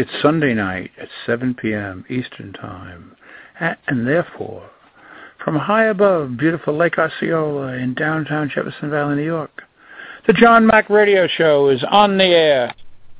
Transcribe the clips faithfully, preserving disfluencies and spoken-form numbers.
It's Sunday night at seven p.m. Eastern Time, and therefore, from high above beautiful Lake Osceola in downtown Jefferson Valley, New York, the John Mack Radio Show is on the air.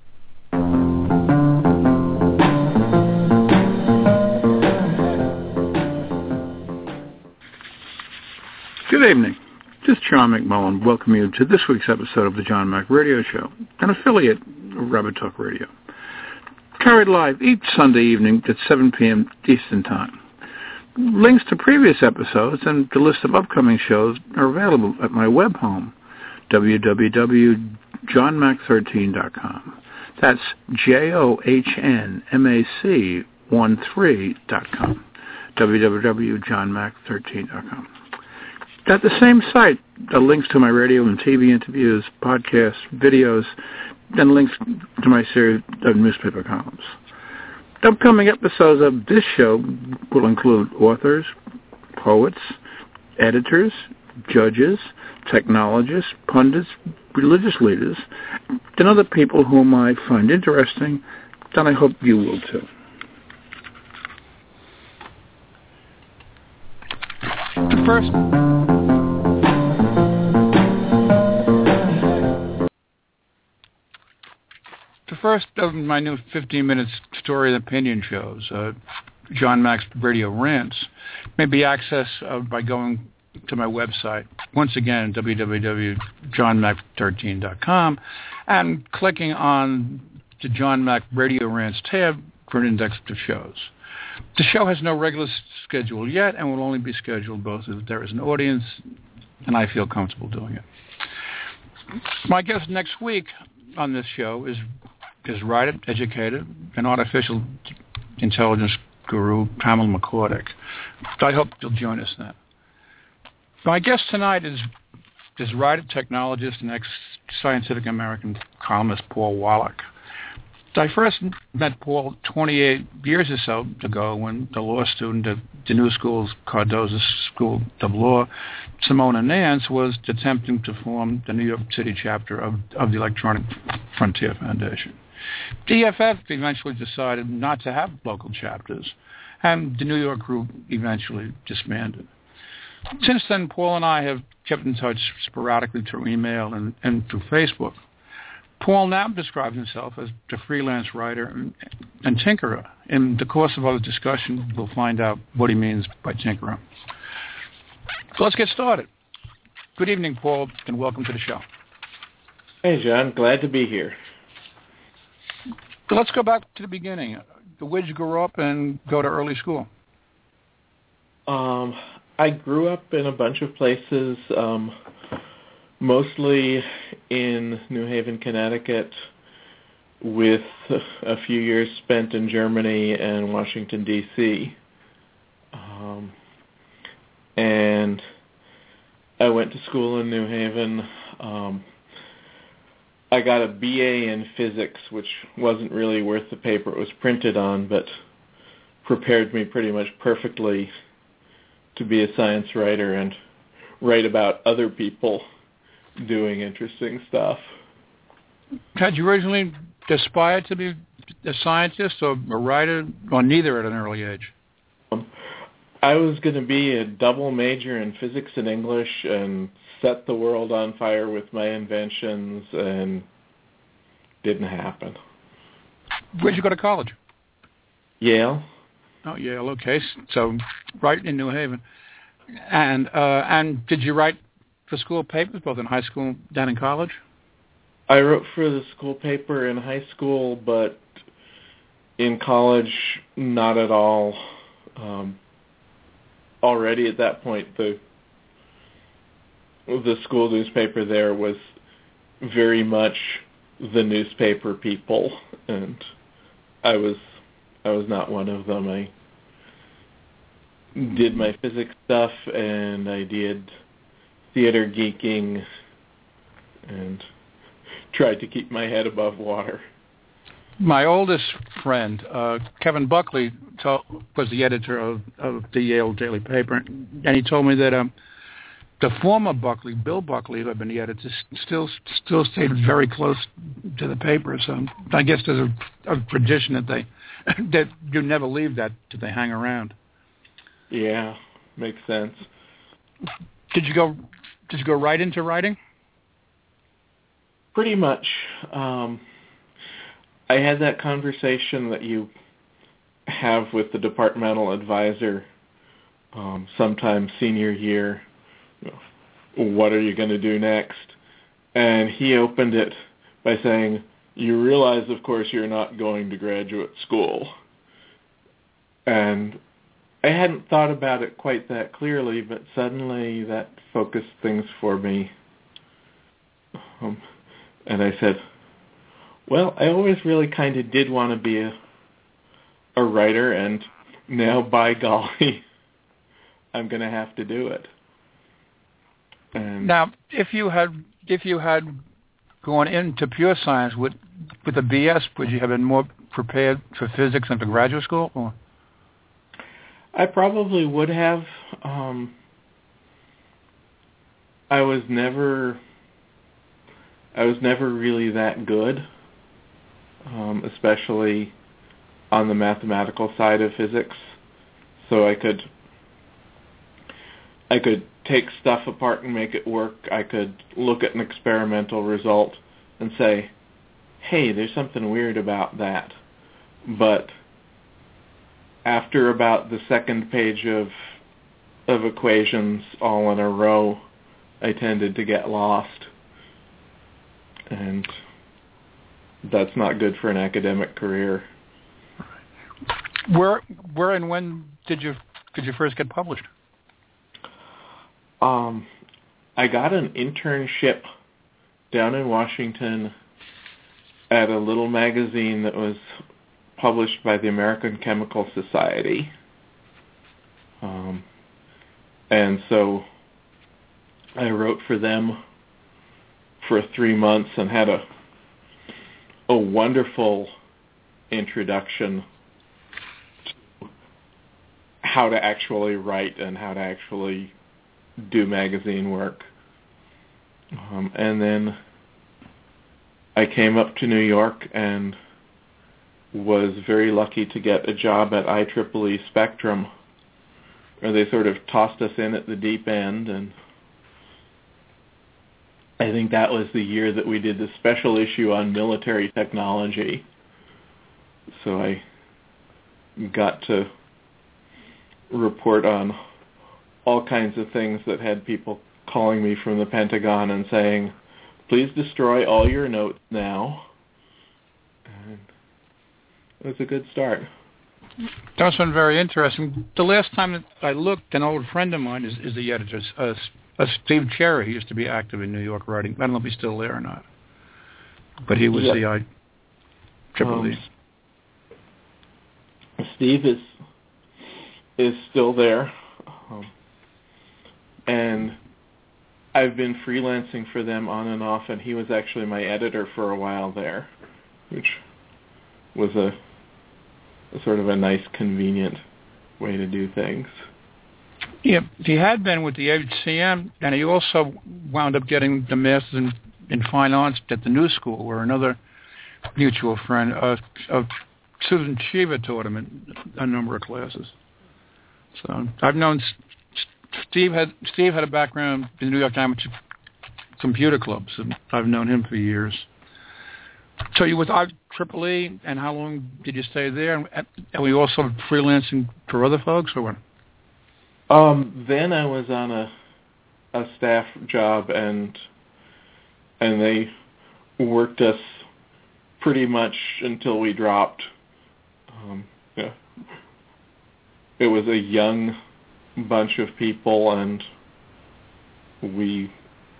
Good evening. This is John McMullen welcoming you to this week's episode of the John Mack Radio Show, an affiliate of Rabbit Talk Radio. Carried live each Sunday evening at seven p.m. Eastern Time. Links to previous episodes and the list of upcoming shows are available at my web home, w w w dot john mac thirteen dot com. That's J O H N M A C one three dot com. w w w dot john mac thirteen dot com. At the same site are links to my radio and T V interviews, podcasts, videos, and links to my series of newspaper columns. Upcoming episodes of this show will include authors, poets, editors, judges, technologists, pundits, religious leaders, and other people whom I find interesting, and I hope you will too. First... The first of my new fifteen-minute story and opinion shows, uh, John Mack's Radio Rants, may be accessed uh, by going to my website, once again, w w w dot john mac thirteen dot com, and clicking on the John Mack Radio Rants tab for an index of shows. The show has no regular schedule yet and will only be scheduled both if there is an audience and I feel comfortable doing it. My guest next week on this show is is writer, educator, and artificial intelligence guru Pamela McCordick. I hope you'll join us then. My guest tonight is is writer, technologist, and ex-Scientific American columnist Paul Wallach. I first met Paul twenty-eight years or so ago when the law student at the New School's Cardozo School of Law, Simona Nance, was attempting to form the New York City chapter of, of the Electronic Frontier Foundation. D F F eventually decided not to have local chapters, and the New York group eventually disbanded. Since then, Paul and I have kept in touch sporadically through email and, and through Facebook. Paul now describes himself as a freelance writer and, and tinkerer. In the course of our discussion, we'll find out what he means by tinkerer. So let's get started. Good evening, Paul, and welcome to the show. Hey, John. Glad to be here. So let's go back to the beginning. Where did you grow up and go to early school? Um, I grew up in a bunch of places, um, mostly in New Haven, Connecticut, with a few years spent in Germany and Washington, D C Um, and I went to school in New Haven. Um, I got a B A in physics, which wasn't really worth the paper it was printed on, but prepared me pretty much perfectly to be a science writer and write about other people doing interesting stuff. Had you originally aspired to be a scientist or a writer, or neither at an early age? Um, I was going to be a double major in physics and English and set the world on fire with my inventions, and didn't happen. Where'd you go to college? Yale. Oh, Yale, okay. So right in New Haven. And uh, and did you write for school papers, both in high school and in college? I wrote for the school paper in high school, but in college, not at all. Um, already at that point, the the school newspaper there was very much the newspaper people, and I was I was not one of them. I did my physics stuff, and I did theater geeking, and tried to keep my head above water. My oldest friend, uh, Kevin Buckley, told, was the editor of, of the Yale Daily Paper, and he told me that um, the former Buckley, Bill Buckley, who had been the editor, still still stayed very close to the paper. So I guess there's a, a tradition that they that you never leave that, that they hang around. Yeah, makes sense. Did you go? Did you go right into writing? Pretty much. Um, I had that conversation that you have with the departmental advisor um, sometime senior year. You know, what are you going to do next? And he opened it by saying, you realize, of course, you're not going to graduate school. And I hadn't thought about it quite that clearly, but suddenly that focused things for me. Um, and I said, well, I always really kind of did want to be a, a writer, and now, by golly, I'm going to have to do it. And now, if you had if you had gone into pure science with with a B S, would you have been more prepared for physics and for graduate school? Or? I probably would have. Um, I was never, I was never really that good, um, especially on the mathematical side of physics. So I could, I could take stuff apart and make it work. I could look at an experimental result and say, hey, there's something weird about that. But after about the second page of of equations all in a row, I tended to get lost. And that's not good for an academic career. Where where and when did you did you first get published? Um, I got an internship down in Washington at a little magazine that was published by the American Chemical Society. Um, and so I wrote for them for three months and had a a wonderful introduction to how to actually write and how to actually do magazine work. Um, and then I came up to New York and was very lucky to get a job at I triple E Spectrum, where they sort of tossed us in at the deep end, and I think that was the year that we did the special issue on military technology. So I got to report on all kinds of things that had people calling me from the Pentagon and saying, please destroy all your notes now. And it was a good start. That's been very interesting. The last time that I looked, an old friend of mine is, is the editor, uh, uh, Steve Cherry. He used to be active in New York writing. I don't know if he's still there or not. But he was yep. the I triple E. Um, Steve is is still there. Um, and I've been freelancing for them on and off, and he was actually my editor for a while there, which was a, a sort of a nice, convenient way to do things. Yeah, he had been with the H C M, and he also wound up getting the Master's in, in Fine Arts at the New School, where another mutual friend, uh, uh, Susan Shiva, taught him in a number of classes. So I've known Steve had Steve had a background in the New York Amateur Computer Clubs, and I've known him for years. So you was I triple E, and how long did you stay there? And were you also freelancing for other folks, or what? Um, then I was on a a staff job, and and they worked us pretty much until we dropped. Um, yeah. It was a young bunch of people, and we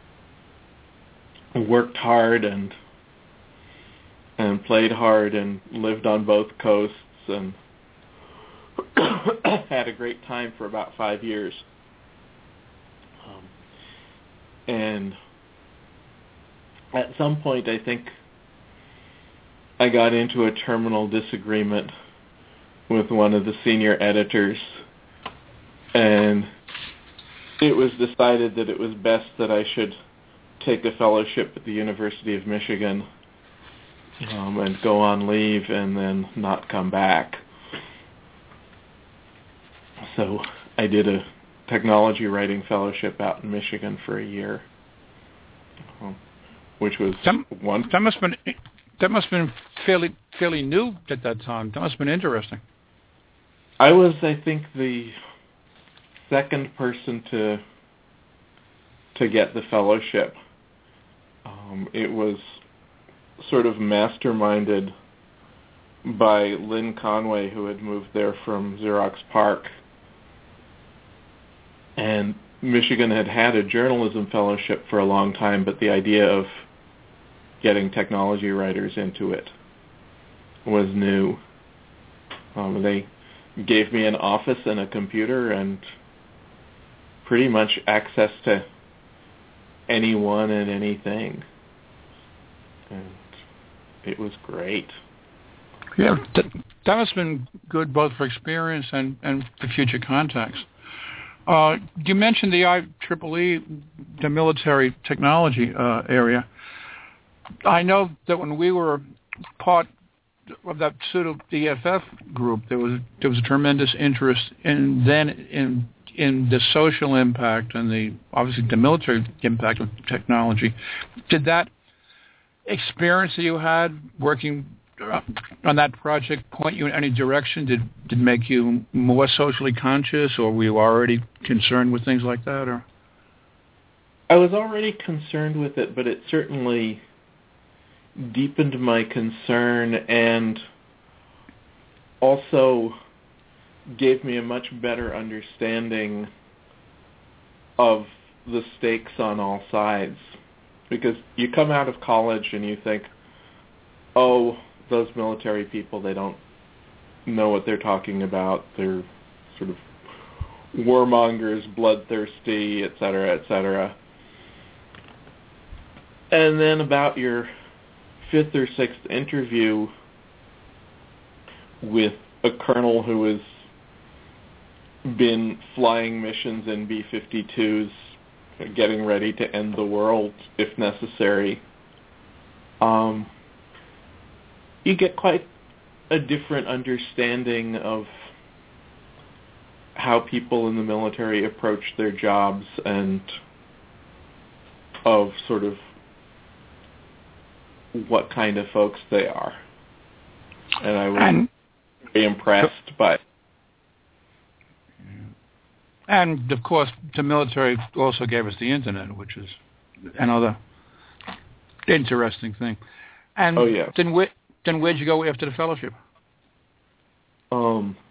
worked hard and and played hard and lived on both coasts and had a great time for about five years. Um, and at some point, I think I got into a terminal disagreement with one of the senior editors, and it was decided that it was best that I should take a fellowship at the University of Michigan um, and go on leave and then not come back. So I did a technology writing fellowship out in Michigan for a year, um, which was that, one. That must have been that must have been fairly fairly new at that time. That must have been interesting. I was, I think, the second person to to get the fellowship. Um, it was sort of masterminded by Lynn Conway, who had moved there from Xerox PARC. And Michigan had had a journalism fellowship for a long time, but the idea of getting technology writers into it was new. Um, they gave me an office and a computer and pretty much access to anyone and anything. And it was great. Yeah, that, that must have been good both for experience and, and for future contacts. Uh, you mentioned the I triple E, the military technology uh, area. I know that when we were part of that pseudo D F F group, there was there was a tremendous interest in then in in the social impact and the obviously the military impact of technology. Did that experience that you had working on that project point you in any direction? Did did it make you more socially conscious, or were you already concerned with things like that? Or I was already concerned with it, but it certainly deepened my concern and also gave me a much better understanding of the stakes on all sides. Because you come out of college and you think, oh, those military people, they don't know what they're talking about. They're sort of warmongers, bloodthirsty, et cetera, et cetera. And then about your fifth or sixth interview with a colonel who has been flying missions in B fifty-twos, getting ready to end the world if necessary, um, you get quite a different understanding of how people in the military approach their jobs and of sort of what kind of folks they are. And I was and, very impressed by. And, of course, the military also gave us the Internet, which is another interesting thing. And oh, yeah. then, where, then where'd you go after the fellowship? Um,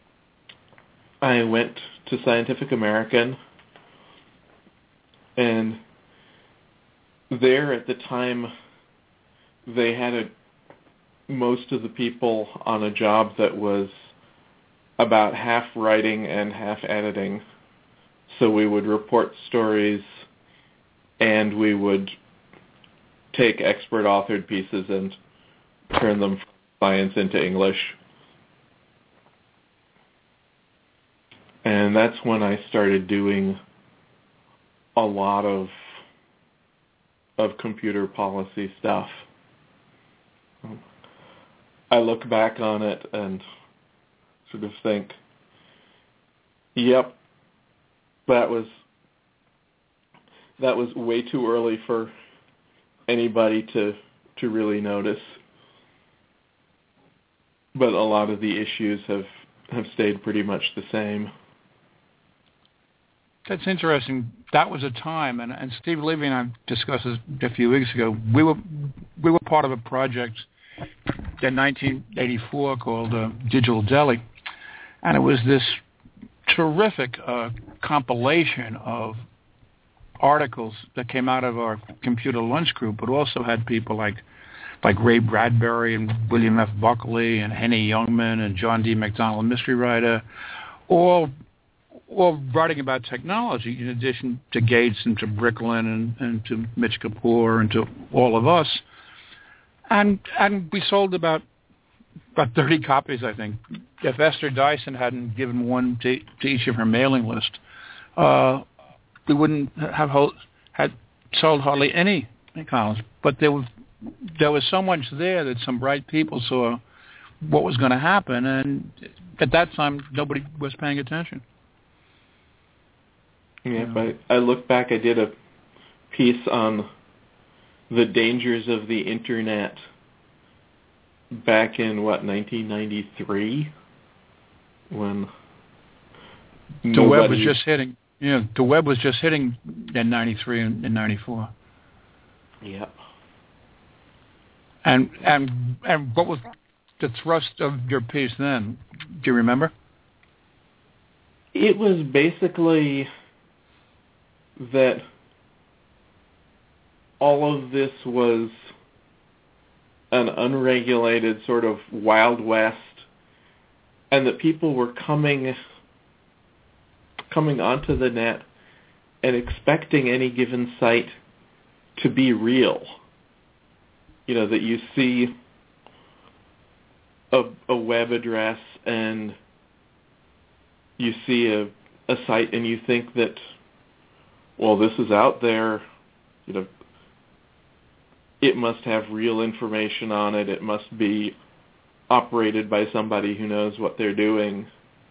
I went to Scientific American, and there at the time they had a, most of the people on a job that was about half writing and half editing. So we would report stories and we would take expert authored pieces and turn them from science into English. And that's when I started doing a lot of of computer policy stuff. I look back on it and sort of think, yep, that was that was way too early for anybody to to really notice. But a lot of the issues have, have stayed pretty much the same. That's interesting. That was a time, and, and Steve Levy and I discussed this a few weeks ago. We were we were part of a project in nineteen eighty-four called uh, Digital Delhi, and it was this terrific uh, compilation of articles that came out of our computer lunch group, but also had people like like Ray Bradbury and William F. Buckley and Henny Youngman and John D. McDonald, mystery writer, all all writing about technology, in addition to Gates and to Bricklin and, and to Mitch Kapoor and to all of us. And and we sold about about thirty copies, I think. If Esther Dyson hadn't given one to, to each of her mailing list, uh, we wouldn't have hold, had sold hardly any columns. But there was there was so much there that some bright people saw what was going to happen, and at that time nobody was paying attention. Yeah, if I, I look back, I did a piece on the dangers of the internet back in, what, nineteen ninety-three? When the nobody... web was just hitting. Yeah, the web was just hitting in ninety-three and in ninety-four. Yeah. And and and what was the thrust of your piece then? Do you remember? It was basically that all of this was an unregulated sort of Wild West, and that people were coming coming onto the net and expecting any given site to be real. You know, that you see a, a web address and you see a, a site and you think that, well, this is out there, you know, it must have real information on it. It must be operated by somebody who knows what they're doing.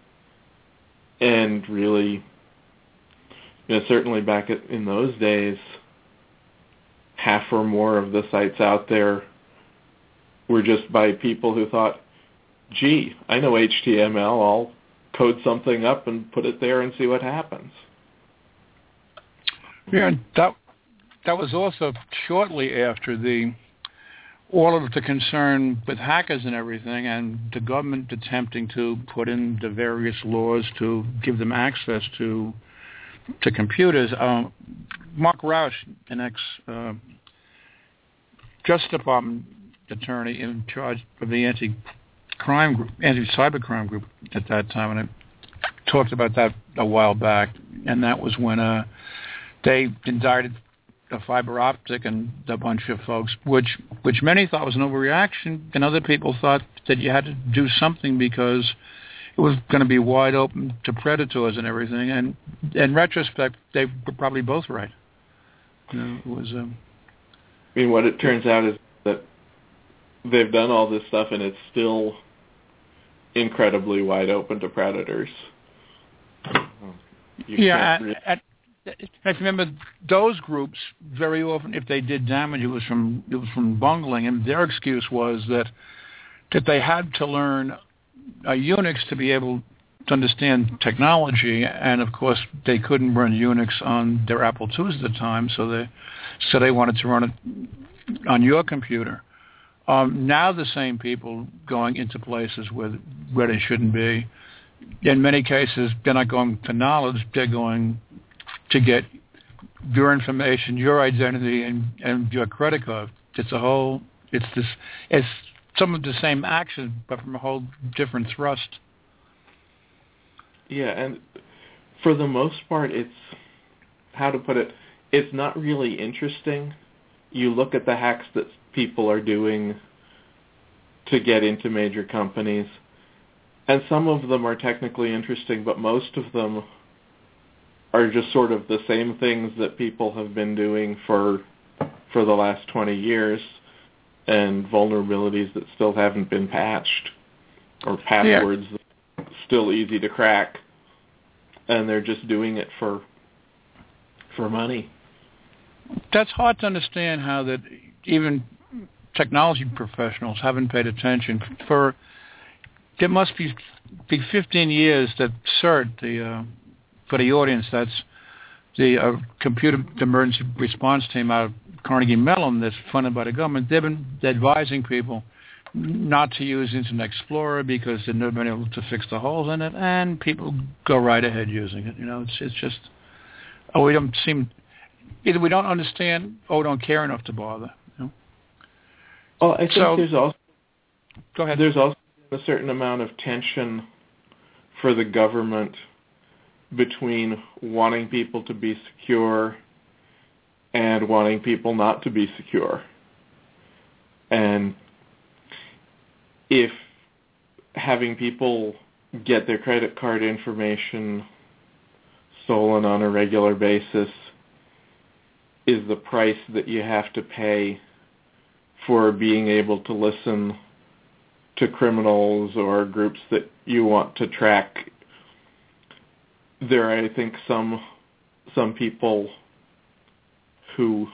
And really, you know, certainly back in those days, half or more of the sites out there were just by people who thought, gee, I know H T M L, I'll code something up and put it there and see what happens. Yeah, that that was also shortly after the all of the concern with hackers and everything, and the government attempting to put in the various laws to give them access to to computers. Um, Mark Rausch, an ex uh, Justice Department attorney in charge of the anti-crime group, anti-cybercrime group at that time, and I talked about that a while back, and that was when uh, they indicted a fiber optic and a bunch of folks, which which many thought was an overreaction, and other people thought that you had to do something because it was going to be wide open to predators and everything. And in retrospect, they were probably both right. You know, it was. Um, I mean, what it turns out is that they've done all this stuff, and it's still incredibly wide open to predators. You yeah, really... at, I remember those groups very often, if they did damage, it was from it was from bungling, and their excuse was that that they had to learn uh, Unix to be able to understand technology, and of course they couldn't run Unix on their Apple twos at the time, so they so they wanted to run it on your computer. Um, now the same people going into places where where they shouldn't be. In many cases, they're not going to knowledge; they're going to get your information, your identity, and, and your credit card. It's a whole, it's this, it's some of the same action, but from a whole different thrust. Yeah, and for the most part, it's, how to put it, it's not really interesting. You look at the hacks that people are doing to get into major companies, and some of them are technically interesting, but most of them are just sort of the same things that people have been doing for for the last twenty years, and vulnerabilities that still haven't been patched, or passwords yeah. that are still easy to crack, and they're just doing it for for money. That's hard to understand, how that even technology professionals haven't paid attention. For there must be be fifteen years that CERT, the uh, for the audience, that's the uh, Computer Emergency Response Team out of Carnegie Mellon that's funded by the government. They've been advising people not to use Internet Explorer because they've never been able to fix the holes in it, and people go right ahead using it. You know, it's it's just, oh, we don't seem, either we don't understand or we don't care enough to bother. You know? Well, I think so, there's also go ahead. There's also a certain amount of tension for the government between wanting people to be secure and wanting people not to be secure. And if having people get their credit card information stolen on a regular basis is the price that you have to pay for being able to listen to criminals or groups that you want to track. There are, I think, some some people who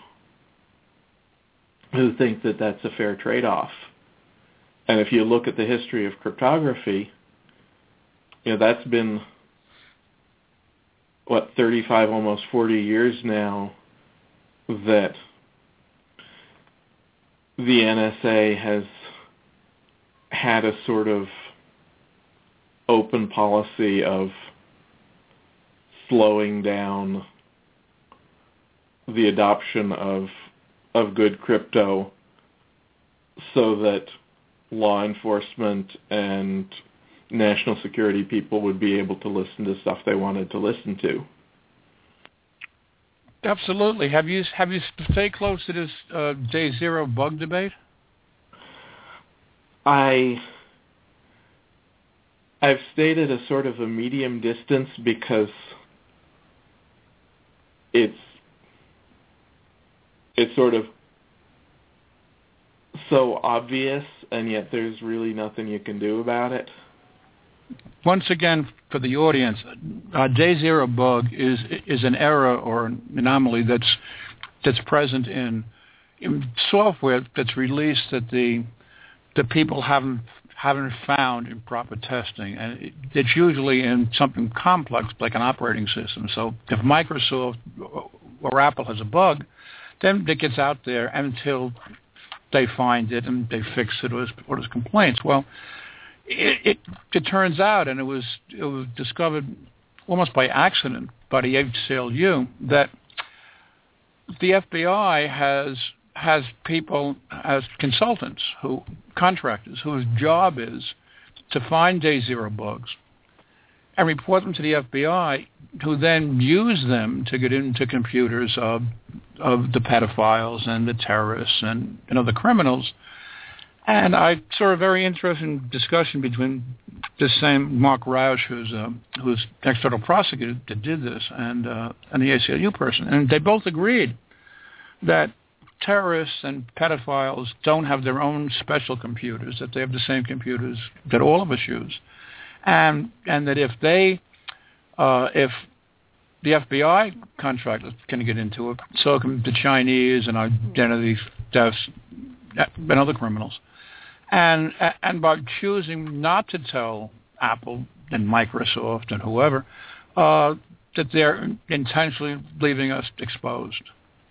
who think that that's a fair trade-off. And if you look at the history of cryptography, you know, that's been, what, thirty-five, almost forty years now that the N S A has had a sort of open policy of slowing down the adoption of of good crypto so that law enforcement and national security people would be able to listen to stuff they wanted to listen to. Absolutely. Have you have you stayed close to this uh, day zero bug debate? I I've stayed at a sort of a medium distance because it's it's sort of so obvious, and yet there's really nothing you can do about it. Once again, for the audience, uh, day zero bug is is an error or an anomaly that's that's present in, in software that's released that the the people haven't haven't found in proper testing, and it, it's usually in something complex like an operating system. So if Microsoft or Apple has a bug, then it gets out there until they find it and they fix it or there's, or there's complaints. Well, it, it it turns out, and it was it was discovered almost by accident by the A C L U, that the F B I has has people as consultants, who contractors whose job is to find day zero bugs and report them to the F B I, who then use them to get into computers of of the pedophiles and the terrorists and, and other criminals. And I saw a very interesting discussion between this same Mark Roush, who's uh, who's external prosecutor that did this, and uh, and the A C L U person, and they both agreed that terrorists and pedophiles don't have their own special computers, that they have the same computers that all of us use, and and that if they uh, if the F B I contractors can get into it, so can the Chinese and identity thefts and other criminals. And and by choosing not to tell Apple and Microsoft and whoever uh, that they're intentionally leaving us exposed.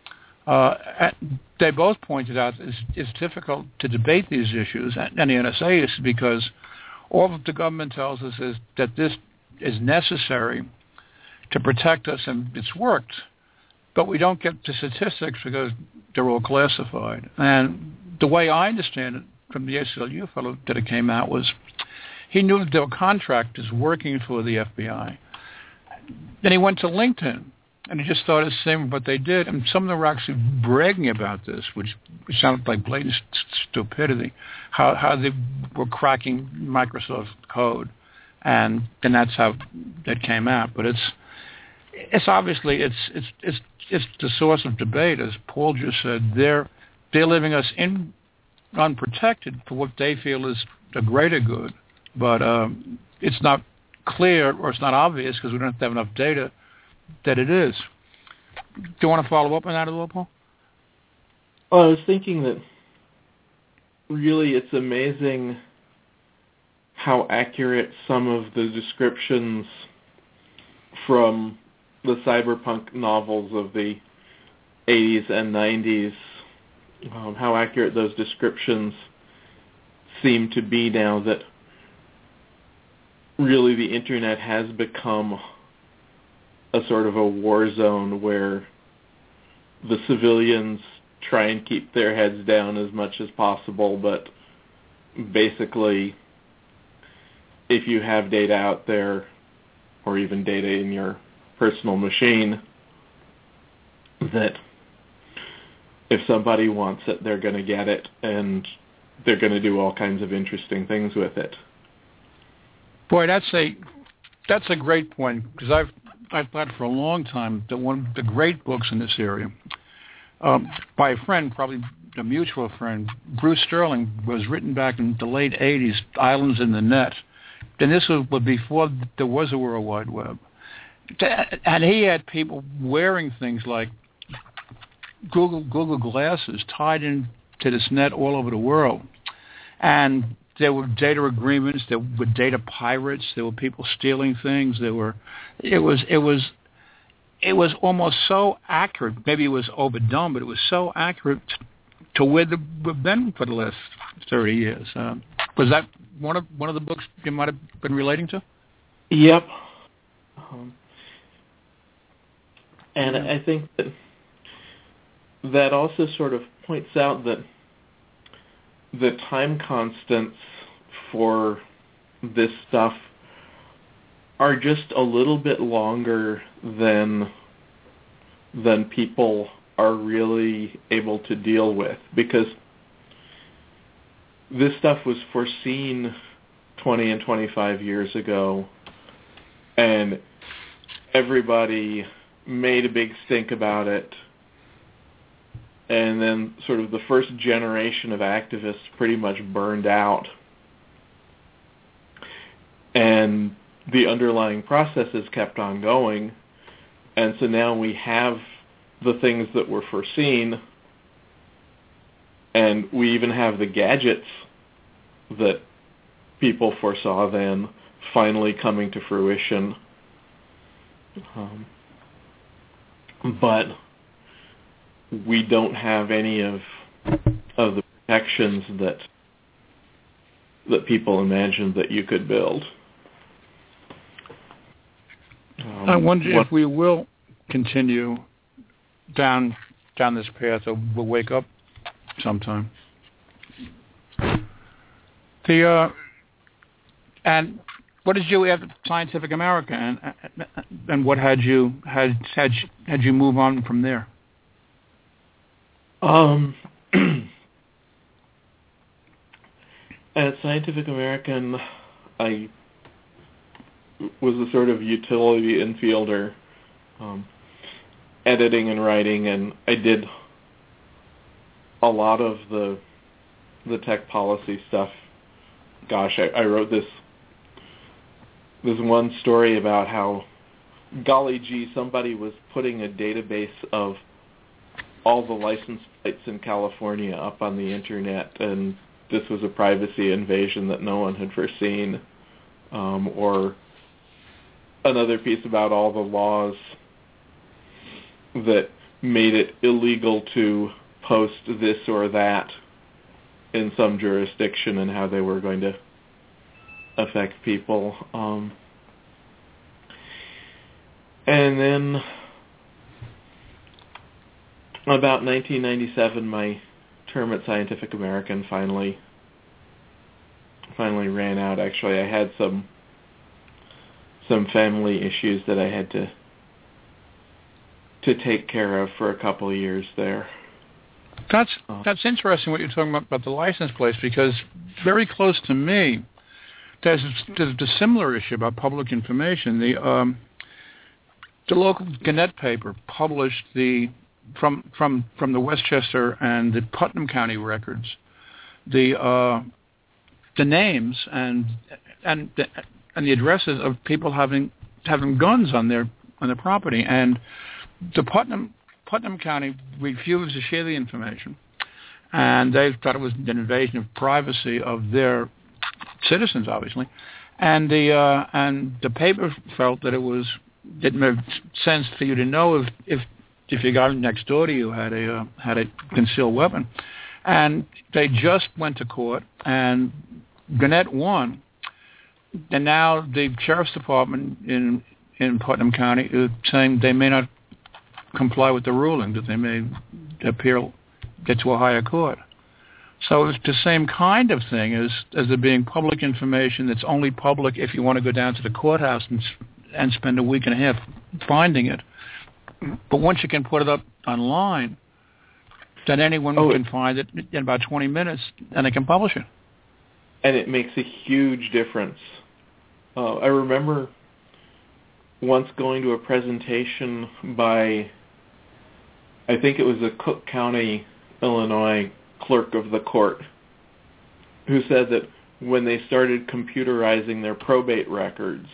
Uh, they both pointed out it's, it's difficult to debate these issues, and the N S A is, because all that the government tells us is that this is necessary to protect us, and it's worked. But we don't get the statistics because they're all classified. And the way I understand it from the A C L U fellow that it came out was he knew that there were contractors working for the F B I. Then he went to LinkedIn, and he just started saying what they did. And some of them were actually bragging about this, which, which sounded like blatant st- stupidity, how, how they were cracking Microsoft code. And then that's how that came out. But it's it's obviously, it's it's it's it's the source of debate. As Paul just said, they're, they're leaving us in unprotected for what they feel is a greater good, but um, it's not clear, or it's not obvious because we don't have enough data that it is. Do you want to follow up on that a little, Paul? Well, I was thinking that really it's amazing how accurate some of the descriptions from the cyberpunk novels of the eighties and nineties, Um, how accurate those descriptions seem to be now that really the internet has become a sort of a war zone where the civilians try and keep their heads down as much as possible, but basically if you have data out there, or even data in your personal machine, that if somebody wants it, they're going to get it, and they're going to do all kinds of interesting things with it. Boy, that's a that's a great point, because I've I thought for a long time that one of the great books in this area, um, by a friend, probably a mutual friend, Bruce Sterling, was written back in the late eighties, Islands in the Net. And this was before there was a World Wide Web. And he had people wearing things like Google Google glasses tied into this net all over the world. And there were data agreements, there were data pirates, there were people stealing things, there were it was it was it was almost so accurate, maybe it was overdone, but it was so accurate to where the, we've been for the last thirty years. Uh, was that one of one of the books you might have been relating to? Yep. Um, and I think that that also sort of points out that the time constants for this stuff are just a little bit longer than than people are really able to deal with, because this stuff was foreseen twenty and twenty-five years ago, and everybody made a big stink about it, and then sort of the first generation of activists pretty much burned out, and the underlying processes kept on going, and so now we have the things that were foreseen, and we even have the gadgets that people foresaw then finally coming to fruition. Um, but we don't have any of of the protections that that people imagined that you could build. Um, I wonder what, if we will continue down down this path, or we'll wake up sometime. The uh, and what did you have at Scientific America, and and what had you had had had you move on from there? Um, at Scientific American, I was a sort of utility infielder, um, editing and writing, and I did a lot of the the tech policy stuff. Gosh, I, I wrote this this one story about how, golly gee, somebody was putting a database of all the license plates in California up on the internet, and this was a privacy invasion that no one had foreseen. Um, or another piece about all the laws that made it illegal to post this or that in some jurisdiction and how they were going to affect people. Um, and then about nineteen ninety-seven, my term at Scientific American finally finally ran out. Actually, I had some some family issues that I had to to take care of for a couple of years there. That's that's interesting what you're talking about about the license plates, because very close to me, there's there's a similar issue about public information. The um, the local Gannett paper published the from from from the Westchester and the Putnam County records the uh, the names and and the, and the addresses of people having having guns on their on their property, and the Putnam Putnam County refused to share the information, and they thought it was an invasion of privacy of their citizens, obviously, and the uh, and the paper felt that it was didn't make sense for you to know if if if your guy next door to you had a uh, had a concealed weapon, and they just went to court, and Gannett won, and now the sheriff's department in in Putnam County is saying they may not comply with the ruling, that they may appeal, get to a higher court. So it's the same kind of thing as as there being public information that's only public if you want to go down to the courthouse and and spend a week and a half finding it. But once you can put it up online, then anyone oh, can find it in about twenty minutes, and they can publish it. And it makes a huge difference. Uh, I remember once going to a presentation by, I think it was a Cook County, Illinois clerk of the court, who said that when they started computerizing their probate records,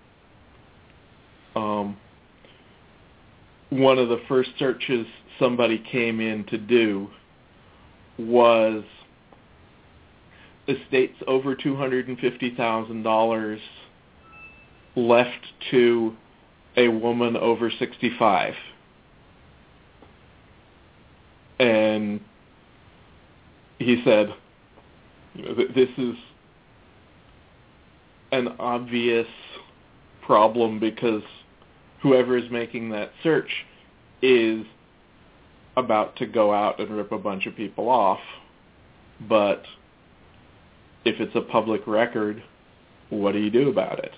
um, one of the first searches somebody came in to do was estates over two hundred fifty thousand dollars left to a woman over sixty-five. And he said, you know, this is an obvious problem because whoever is making that search is about to go out and rip a bunch of people off. But if it's a public record, what do you do about it?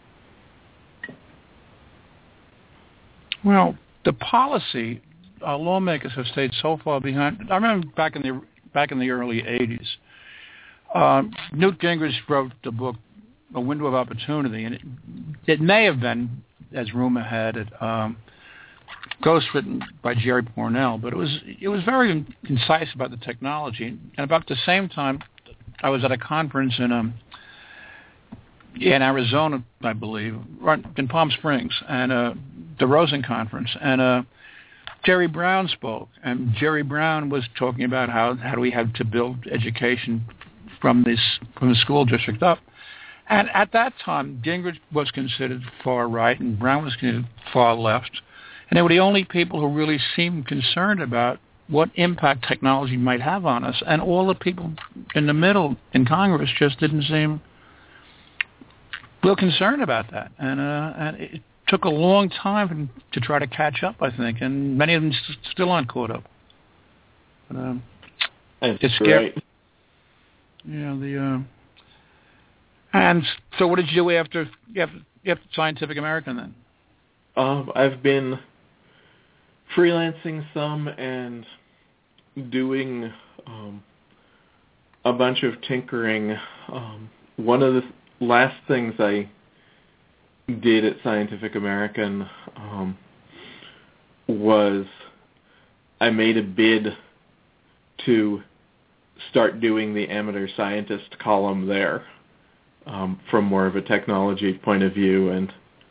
Well, the policy, uh, lawmakers have stayed so far behind. I remember back in the back in the early eighties, uh, Newt Gingrich wrote the book A Window of Opportunity, and it, it may have been, as rumor had it, um, ghostwritten by Jerry Pournelle, but it was it was very concise about the technology. And about the same time, I was at a conference in um in Arizona, I believe, right in Palm Springs, and uh, the Rosen Conference, and uh, Jerry Brown spoke, and Jerry Brown was talking about how how do we have to build education from this from the school district up. And at that time, Gingrich was considered far right, and Brown was considered far left. And they were the only people who really seemed concerned about what impact technology might have on us. And all the people in the middle in Congress just didn't seem real concerned about that. And, uh, and it took a long time to try to catch up, I think. And many of them st- still aren't caught up. But, um, it's scary. Right. You know, the... Uh, and so what did you do after, after, after Scientific American then? Um, I've been freelancing some and doing um, a bunch of tinkering. Um, one of the last things I did at Scientific American um, was I made a bid to start doing the amateur scientist column there um, from more of a technology point of view, and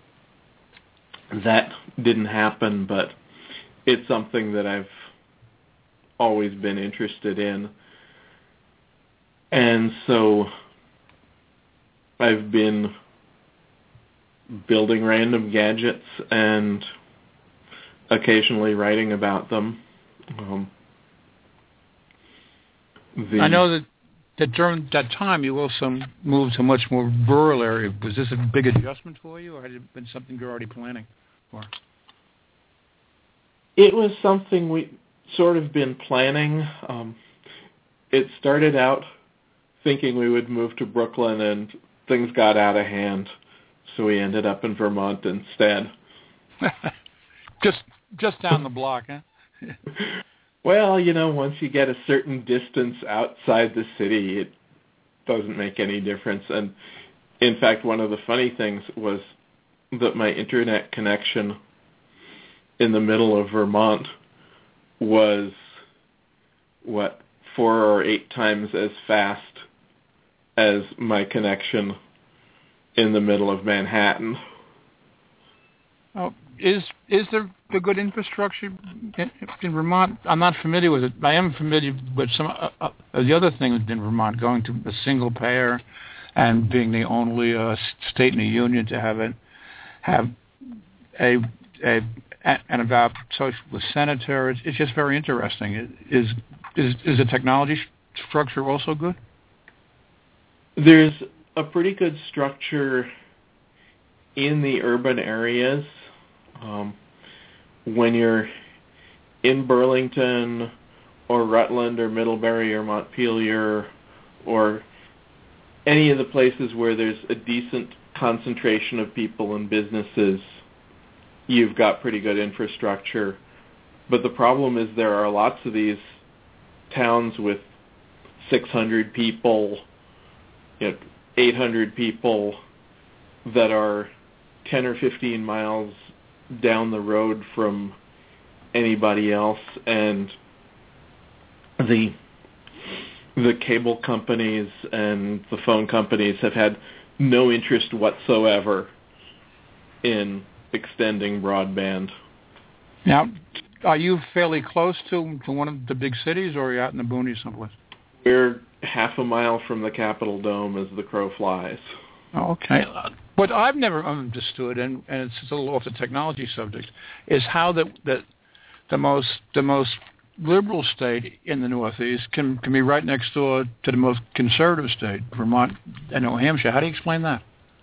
that didn't happen, but it's something that I've always been interested in. And so I've been building random gadgets and occasionally writing about them. Um, the, I know that, that during that time you also moved to a much more rural area. Was this a big adjustment for you, or had it been something you're already planning for? It was something we sort of been planning. Um, it started out thinking we would move to Brooklyn, and things got out of hand, so we ended up in Vermont instead. just just down the block, huh? Well, you know, once you get a certain distance outside the city, it doesn't make any difference. And in fact, one of the funny things was that my internet connection in the middle of Vermont was, what, four or eight times as fast as my connection in the middle of Manhattan. Oh, is is there a good infrastructure in, in Vermont? I'm not familiar with it. I am familiar with some uh, uh, the other things in Vermont, going to a single payer and being the only uh, state in the union to have it have a a and about socialist senator. It's, it's just very interesting. Is is is the technology structure also good? There's a pretty good structure in the urban areas. Um, when you're in Burlington or Rutland or Middlebury or Montpelier or any of the places where there's a decent concentration of people and businesses, you've got pretty good infrastructure. But the problem is there are lots of these towns with six hundred people, you know, eight hundred people that are ten or fifteen miles down the road from anybody else, and the the cable companies and the phone companies have had no interest whatsoever in extending broadband. Now, are you fairly close to, to one of the big cities, or are you out in the boonies someplace? We're half a mile from the Capitol Dome as the crow flies. Oh, okay. What I've never understood, and, and it's a little off the technology subject, is how the, the, the most the most liberal state in the Northeast can, can be right next door to the most conservative state, Vermont and New Hampshire. How do you explain that?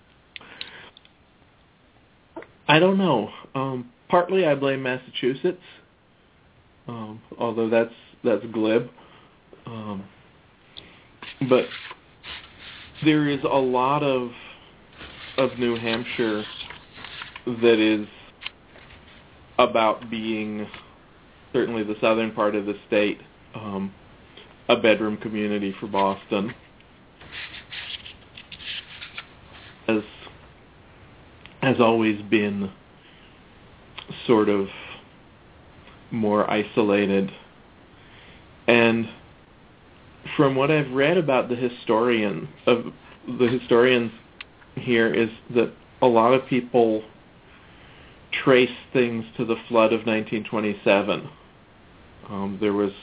I don't know. Um, partly I blame Massachusetts, um, although that's that's glib. Um, but there is a lot of of New Hampshire that is about being, certainly the southern part of the state, um, a bedroom community for Boston. Has has always been sort of more isolated. And from what I've read about the historian of the historians here is that a lot of people trace things to the flood of nineteen twenty-seven. Um, there was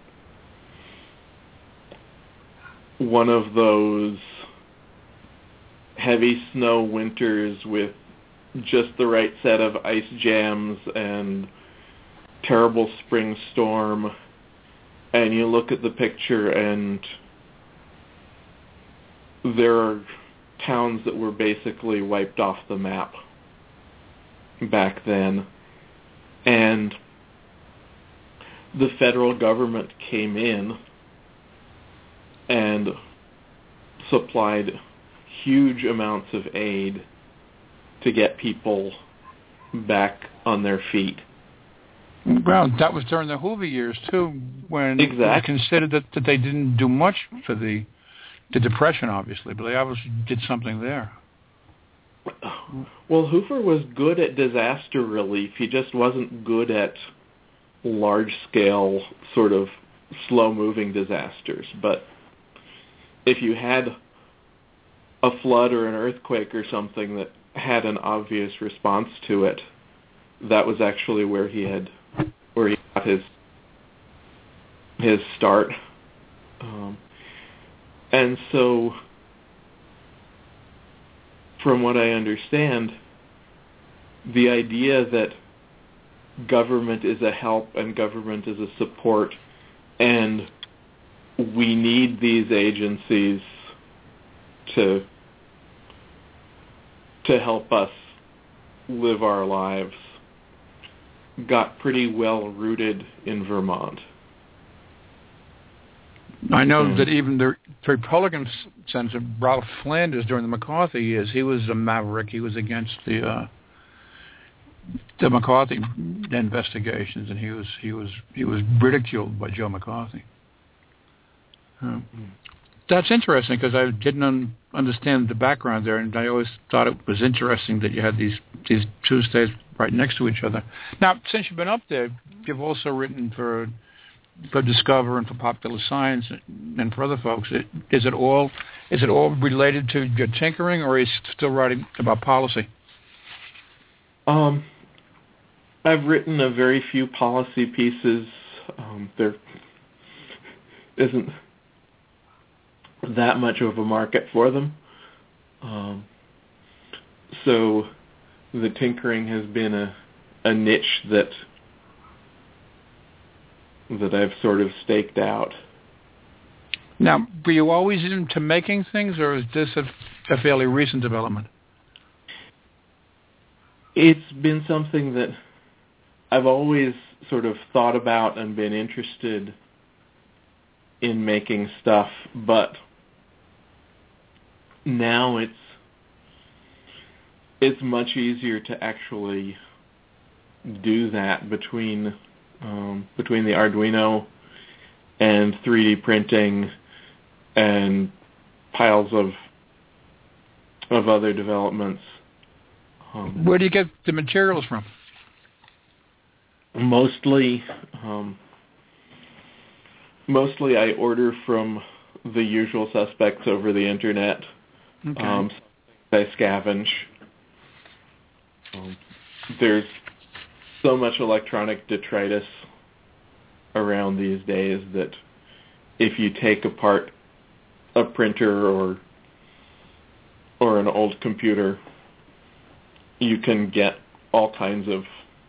one of those heavy snow winters with just the right set of ice jams and terrible spring storm, and you look at the picture and there are towns that were basically wiped off the map back then. And the federal government came in and supplied huge amounts of aid to get people back on their feet. Well, that was during the Hoover years, too, when exactly. it was considered that, that they didn't do much for the the Depression, obviously, but they obviously did something there. Well, Hoover was good at disaster relief. He just wasn't good at large-scale, sort of slow-moving disasters. But if you had a flood or an earthquake or something that had an obvious response to it, that was actually where he had where he got his his start. Um, and so, from what I understand, the idea that government is a help and government is a support, and we need these agencies to to help us live our lives, got pretty well rooted in Vermont. I know mm. that even the Republican senator, Ralph Flanders, during the McCarthy years, he was a maverick. He was against the uh, the McCarthy investigations, and he was he was he was ridiculed by Joe McCarthy. Uh, mm. That's interesting because I didn't un- understand the background there, and I always thought it was interesting that you had these these two states right next to each other. Now, since you've been up there, you've also written for for Discover and for Popular Science and for other folks. Is it all is it all related to your tinkering, or are you still writing about policy? Um, I've written a very few policy pieces. Um, there isn't that much of a market for them. Um, so the tinkering has been a, a niche that that I've sort of staked out. Now, were you always into making things, or is this a, a fairly recent development? It's been something that I've always sort of thought about and been interested in making stuff, but now it's it's much easier to actually do that between um, between the Arduino and three D printing and piles of of other developments. Um, Where do you get the materials from? Mostly, um, mostly I order from the usual suspects over the internet. Okay. Um, I scavenge. Um, there's so much electronic detritus around these days that if you take apart a printer or or an old computer, you can get all kinds of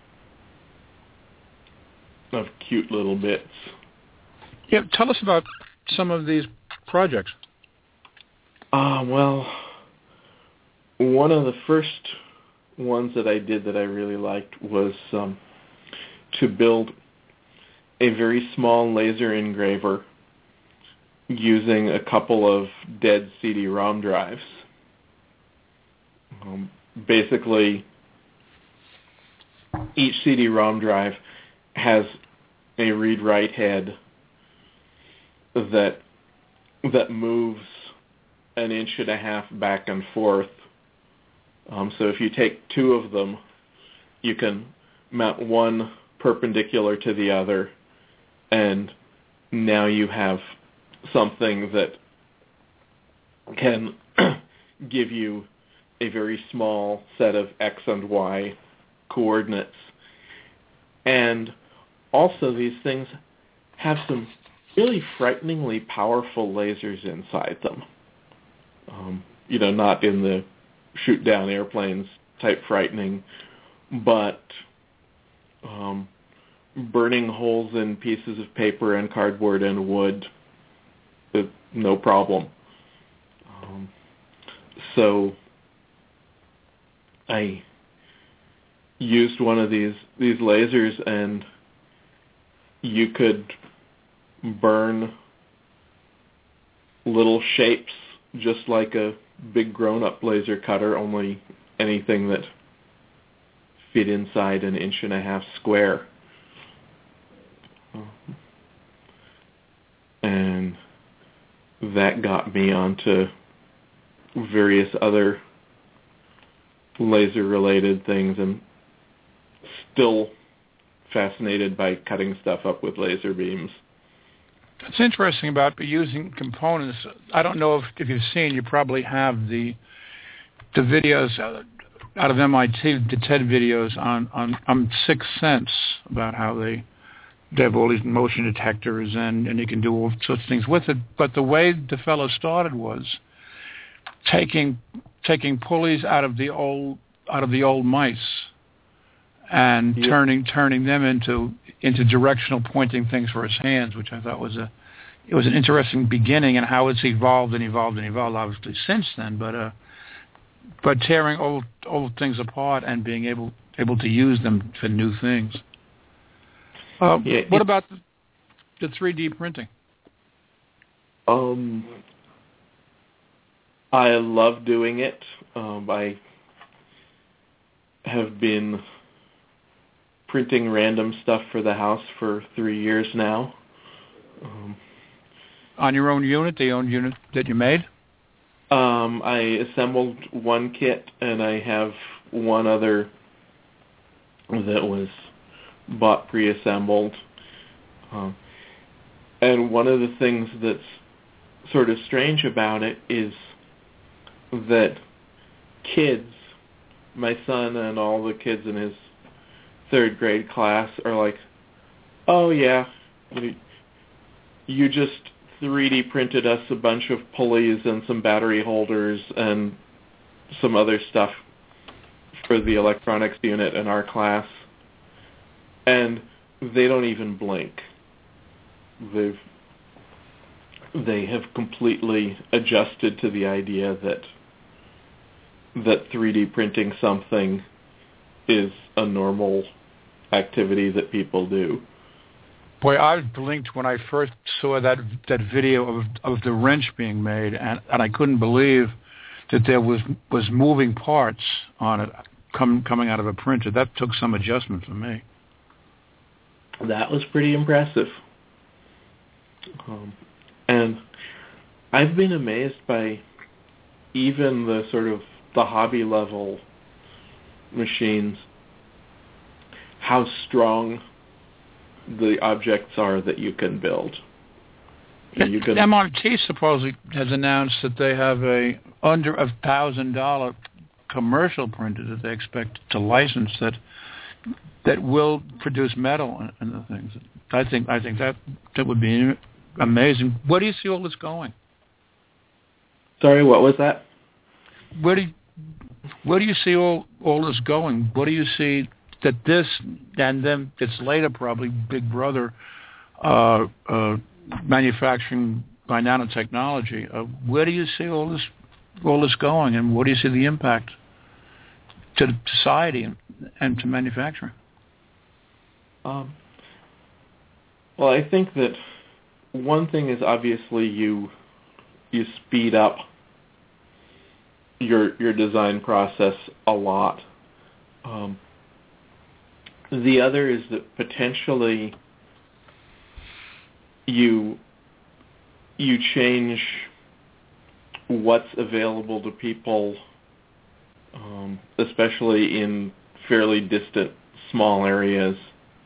of cute little bits. Yeah, tell us about some of these projects. Ah, uh, well, one of the first ones that I did that I really liked was um, to build a very small laser engraver using a couple of dead C D ROM drives. Um, basically, each C D ROM drive has a read-write head that that moves an inch and a half back and forth. Um, so if you take two of them, you can mount one perpendicular to the other, and now you have something that can give you a very small set of X and Y coordinates. And also these things have some really frighteningly powerful lasers inside them. Um, you know, not in the shoot down airplanes type frightening, but um, burning holes in pieces of paper and cardboard and wood, uh, no problem. Um, so I used one of these these lasers, and you could burn little shapes just like a big grown-up laser cutter, only anything that fit inside an inch and a half square. And that got me onto various other laser-related things, and still fascinated by cutting stuff up with laser beams. What's interesting about using components, I don't know if, if you've seen, you probably have the the videos out of M I T, the TED videos on, on, on Sixth Sense, about how they, they have all these motion detectors and, and you can do all sorts of things with it. But the way the fellow started was taking taking pulleys out of the old out of the old mice and yep. turning turning them into into directional pointing things for his hands, which I thought was a it was an interesting beginning, and how it's evolved and evolved and evolved obviously since then. But uh, but tearing old old things apart and being able able to use them for new things. Uh, yeah, what about the, the three D printing? Um, I love doing it. Um, I have been printing random stuff for the house for three years now. Um, On your own unit, the own unit that you made? Um, I assembled one kit, and I have one other that was bought pre-assembled. Um, and one of the things that's sort of strange about it is that kids, my son and all the kids in his third grade class are like, oh yeah, you just three D printed us a bunch of pulleys and some battery holders and some other stuff for the electronics unit in our class. And they don't even blink. They've they have completely adjusted to the idea that that three D printing something is a normal activity that people do. Boy, I blinked when I first saw that that video of of the wrench being made, and, and I couldn't believe that there was was moving parts on it come, coming out of a printer. That took some adjustment for me. That was pretty impressive. Um, and I've been amazed by even the sort of the hobby level machines, how strong the objects are that you can build. You can, M R T supposedly has announced that they have a under a thousand dollar commercial printer that they expect to license that that will produce metal and, and the things. I think I think that that would be amazing. Where do you see all this going? Sorry, what was that? Where do you, where do you see all all this going? What do you see that this and then it's later probably Big Brother uh, uh, manufacturing by nanotechnology? Uh, where do you see all this all this going, and what do you see the impact to the society and, and to manufacturing? Um, well, I think that one thing is obviously you you speed up your your design process a lot. Um, the other is that potentially you you change what's available to people, um, especially in fairly distant, small areas.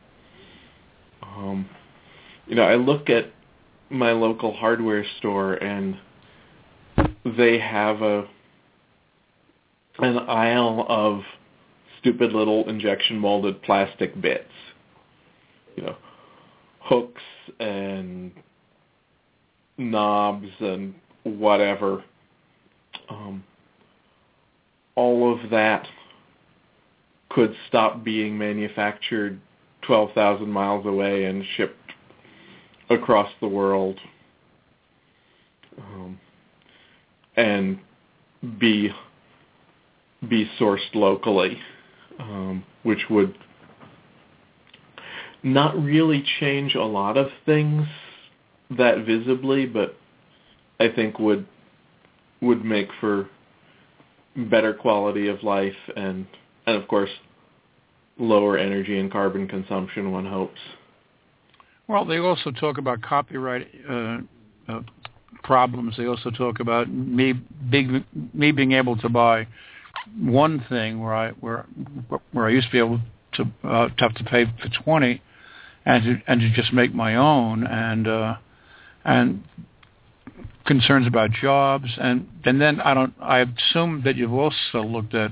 Um, you know, I look at my local hardware store, and they have a an aisle of stupid little injection molded plastic bits. You know, hooks and knobs and whatever. Um, all of that could stop being manufactured twelve thousand miles away and shipped across the world, um, and be be sourced locally, um, which would not really change a lot of things that visibly, but I think would would make for better quality of life and, and of course, lower energy and carbon consumption, one hopes. Well, they also talk about copyright uh, uh, problems. They also talk about me being, me being able to buy one thing where I where where I used to be able to, uh, to have to pay for twenty, and to, and to just make my own, and uh, and concerns about jobs, and and then I don't. I assume that you've also looked at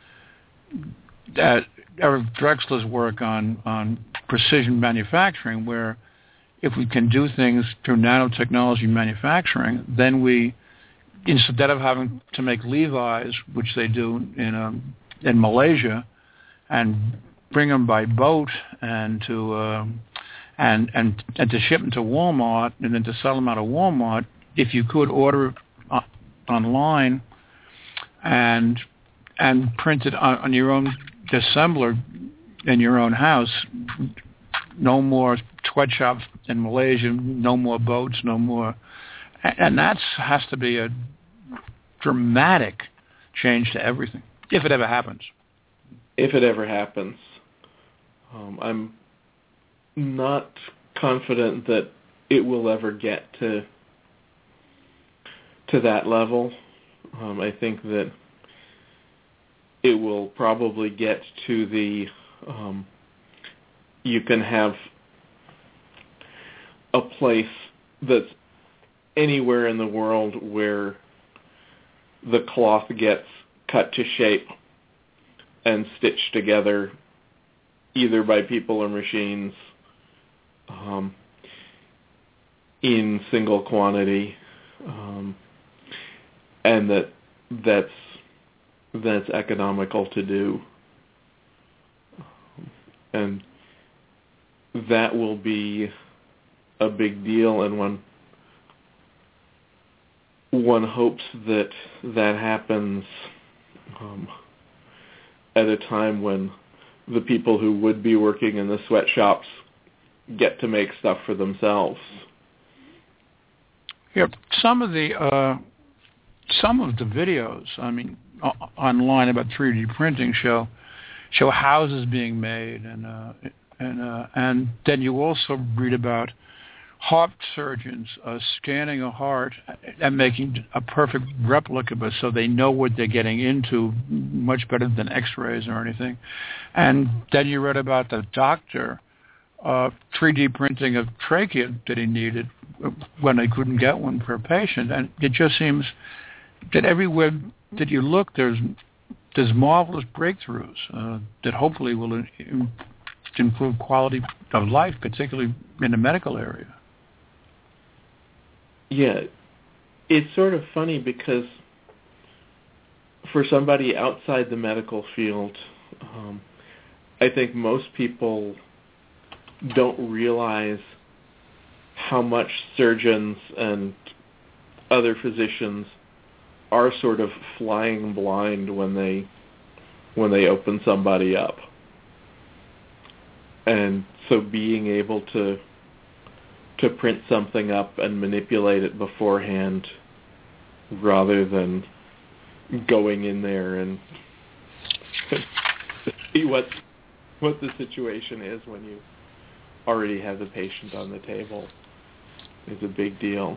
at Eric Drexler's work on on precision manufacturing, where if we can do things through nanotechnology manufacturing, then we, instead of having to make Levi's, which they do in um, in Malaysia, and bring them by boat and to uh, and and and to ship them to Walmart and then to sell them out of Walmart, if you could order uh, online and and print it on, on your own assembler in your own house, no more sweatshops in Malaysia, no more boats, no more, and that has to be a dramatic change to everything, if it ever happens. If it ever happens. Um, I'm not confident that it will ever get to to that level. Um, I think that it will probably get to the um, you can have a place that's anywhere in the world where the cloth gets cut to shape and stitched together either by people or machines um, in single quantity, um, and that that's that's economical to do, and that will be a big deal, and one one hopes that that happens um, at a time when the people who would be working in the sweatshops get to make stuff for themselves. Yeah, some of the uh, some of the videos, I mean, o- online about three D printing show show houses being made, and uh, and uh, and then you also read about heart surgeons uh, scanning a heart and making a perfect replica of it so they know what they're getting into much better than x-rays or anything. And then you read about the doctor uh, three D printing of trachea that he needed when they couldn't get one per patient. And it just seems that everywhere that you look, there's there's marvelous breakthroughs uh, that hopefully will in, improve quality of life, particularly in the medical area. Yeah, it's sort of funny because for somebody outside the medical field, um, I think most people don't realize how much surgeons and other physicians are sort of flying blind when they when they open somebody up. And so being able to to print something up and manipulate it beforehand rather than going in there and see what what the situation is when you already have the patient on the table is a big deal.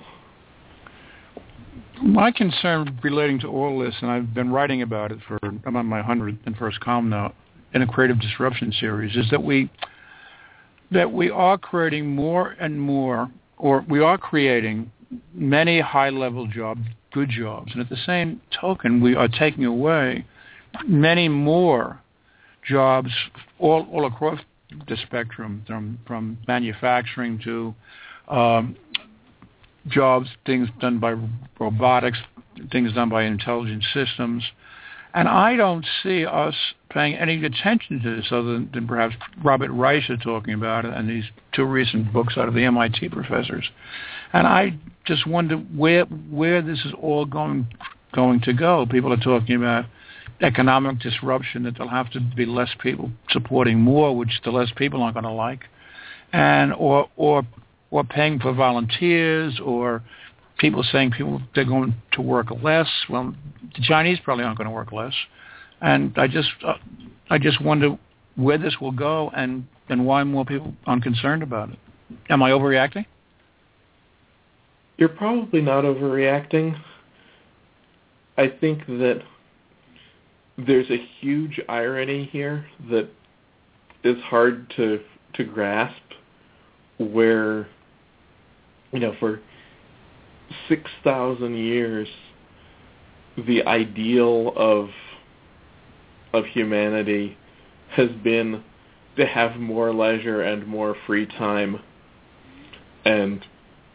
My concern relating to all this, and I've been writing about it for, I'm on my one hundred first column now, in a creative disruption series, is that we that we are creating more and more, or we are creating many high-level jobs, good jobs, and at the same token, we are taking away many more jobs all, all across the spectrum, from, from manufacturing to um, jobs, things done by robotics, things done by intelligent systems. And I don't see us paying any attention to this other than, than perhaps Robert Reich is talking about it and these two recent books out of the M I T professors. And I just wonder where where this is all going going to go. People are talking about economic disruption, that there'll have to be less people supporting more, which the less people aren't going to like, and or or or paying for volunteers, or people saying people they're going to work less. Well, the Chinese probably aren't going to work less, and I just uh, I just wonder where this will go and, and why more people aren't concerned about it. Am I overreacting? You're probably not overreacting. I think that there's a huge irony here that is hard to to grasp, where, you know, for six thousand years, the ideal of of humanity has been to have more leisure and more free time and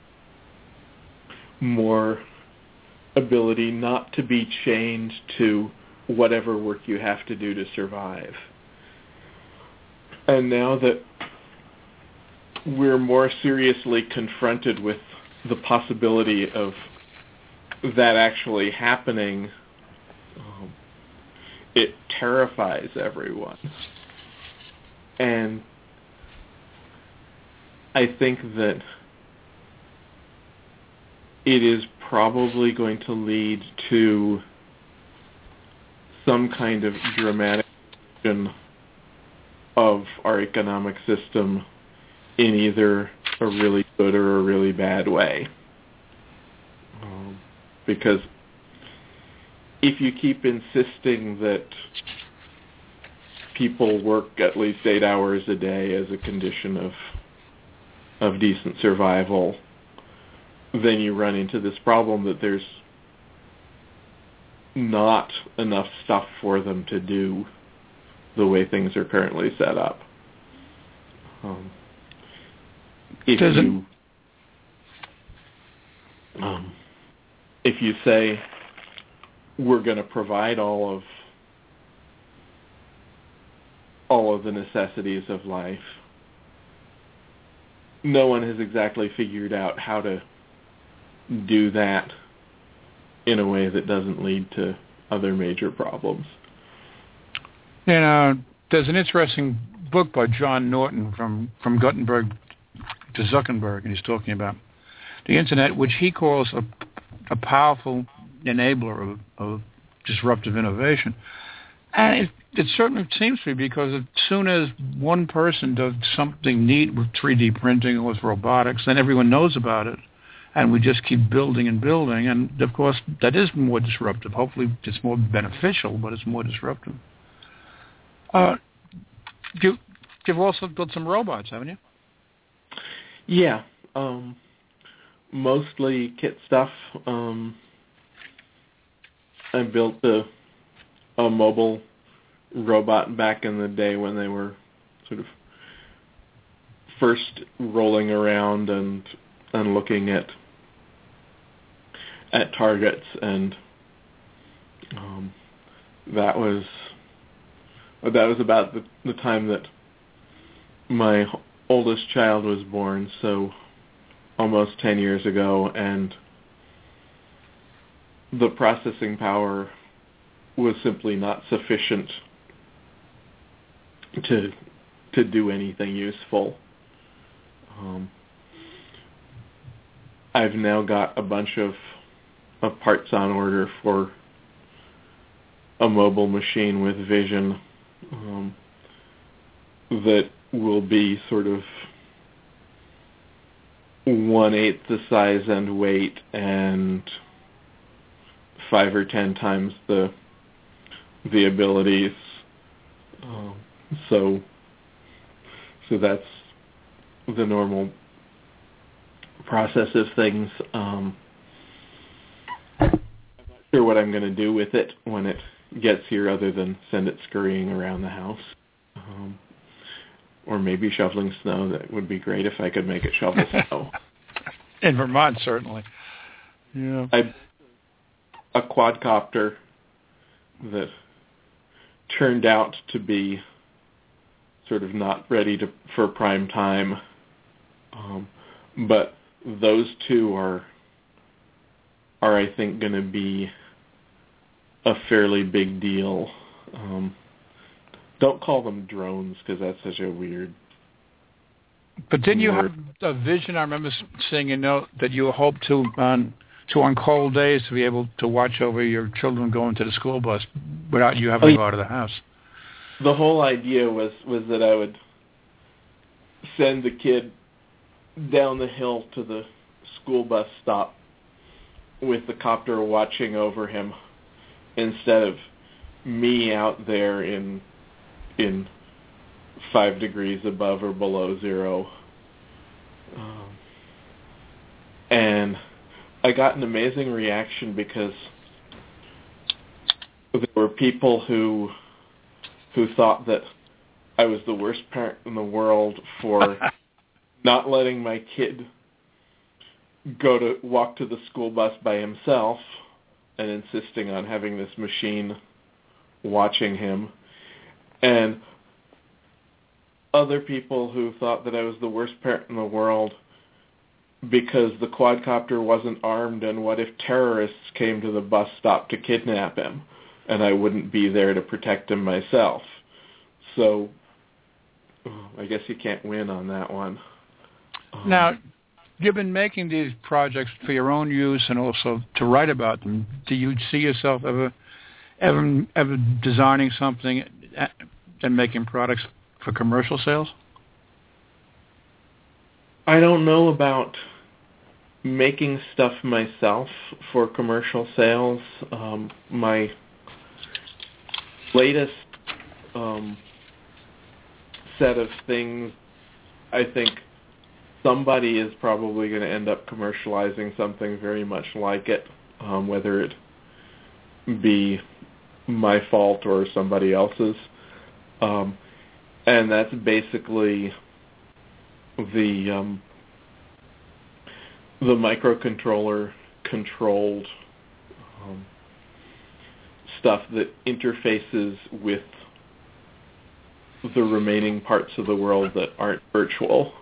more ability not to be chained to whatever work you have to do to survive. And now that we're more seriously confronted with the possibility of that actually happening, um, it terrifies everyone. And I think that it is probably going to lead to some kind of dramatic change of our economic system in either a really good or a really bad way. Um, because if you keep insisting that people work at least eight hours a day as a condition of of decent survival, then you run into this problem that there's not enough stuff for them to do the way things are currently set up. Um, if Does you um, if you say we're going to provide all of all of the necessities of life, no one has exactly figured out how to do that in a way that doesn't lead to other major problems. You know, there's an interesting book by John Norton, from, from Gutenberg to Zuckerberg, and he's talking about the Internet, which he calls a, a powerful enabler of, of disruptive innovation. And it, it certainly seems to be, because as soon as one person does something neat with three D printing or with robotics, then everyone knows about it. And we just keep building and building. And, of course, that is more disruptive. Hopefully it's more beneficial, but it's more disruptive. Uh, you, you've also built some robots, haven't you? Yeah. Um, mostly kit stuff. Um, I built a, a mobile robot back in the day when they were sort of first rolling around and and looking at at targets, and um, that was that was about the, the time that my oldest child was born, so almost ten years ago, and the processing power was simply not sufficient to to do anything useful. Um, I've now got a bunch of, of parts on order for a mobile machine with vision um, that will be sort of one-eighth the size and weight and five or ten times the the abilities. Um, so, so that's the normal process of things. Um, I'm not sure what I'm going to do with it when it gets here, other than send it scurrying around the house. Um, or maybe shoveling snow. That would be great if I could make it shovel snow. In Vermont, certainly. Yeah. I a quadcopter that turned out to be sort of not ready to for prime time, um, but those two are are I think going to be a fairly big deal. Um, don't call them drones, because that's such a weird. But didn't you word. have a vision? I remember seeing a note that you hope to on to on cold days to be able to watch over your children going to the school bus without you having oh, to go out of the house. The whole idea was, was that I would send the kid down the hill to the school bus stop with the copter watching over him, instead of me out there in in five degrees above or below zero. Um, and I got an amazing reaction, because there were people who who thought that I was the worst parent in the world for not letting my kid go to walk to the school bus by himself and insisting on having this machine watching him. And other people who thought that I was the worst parent in the world because the quadcopter wasn't armed, and what if terrorists came to the bus stop to kidnap him and I wouldn't be there to protect him myself. So I guess you can't win on that one. Um, now, you've been making these projects for your own use and also to write about them. Do you see yourself ever ever, ever designing something and making products for commercial sales? I don't know about making stuff myself for commercial sales. Um, my latest um, set of things, I think somebody is probably going to end up commercializing something very much like it, um, whether it be my fault or somebody else's. Um, and that's basically the um, the microcontroller controlled um, stuff that interfaces with the remaining parts of the world that aren't virtual.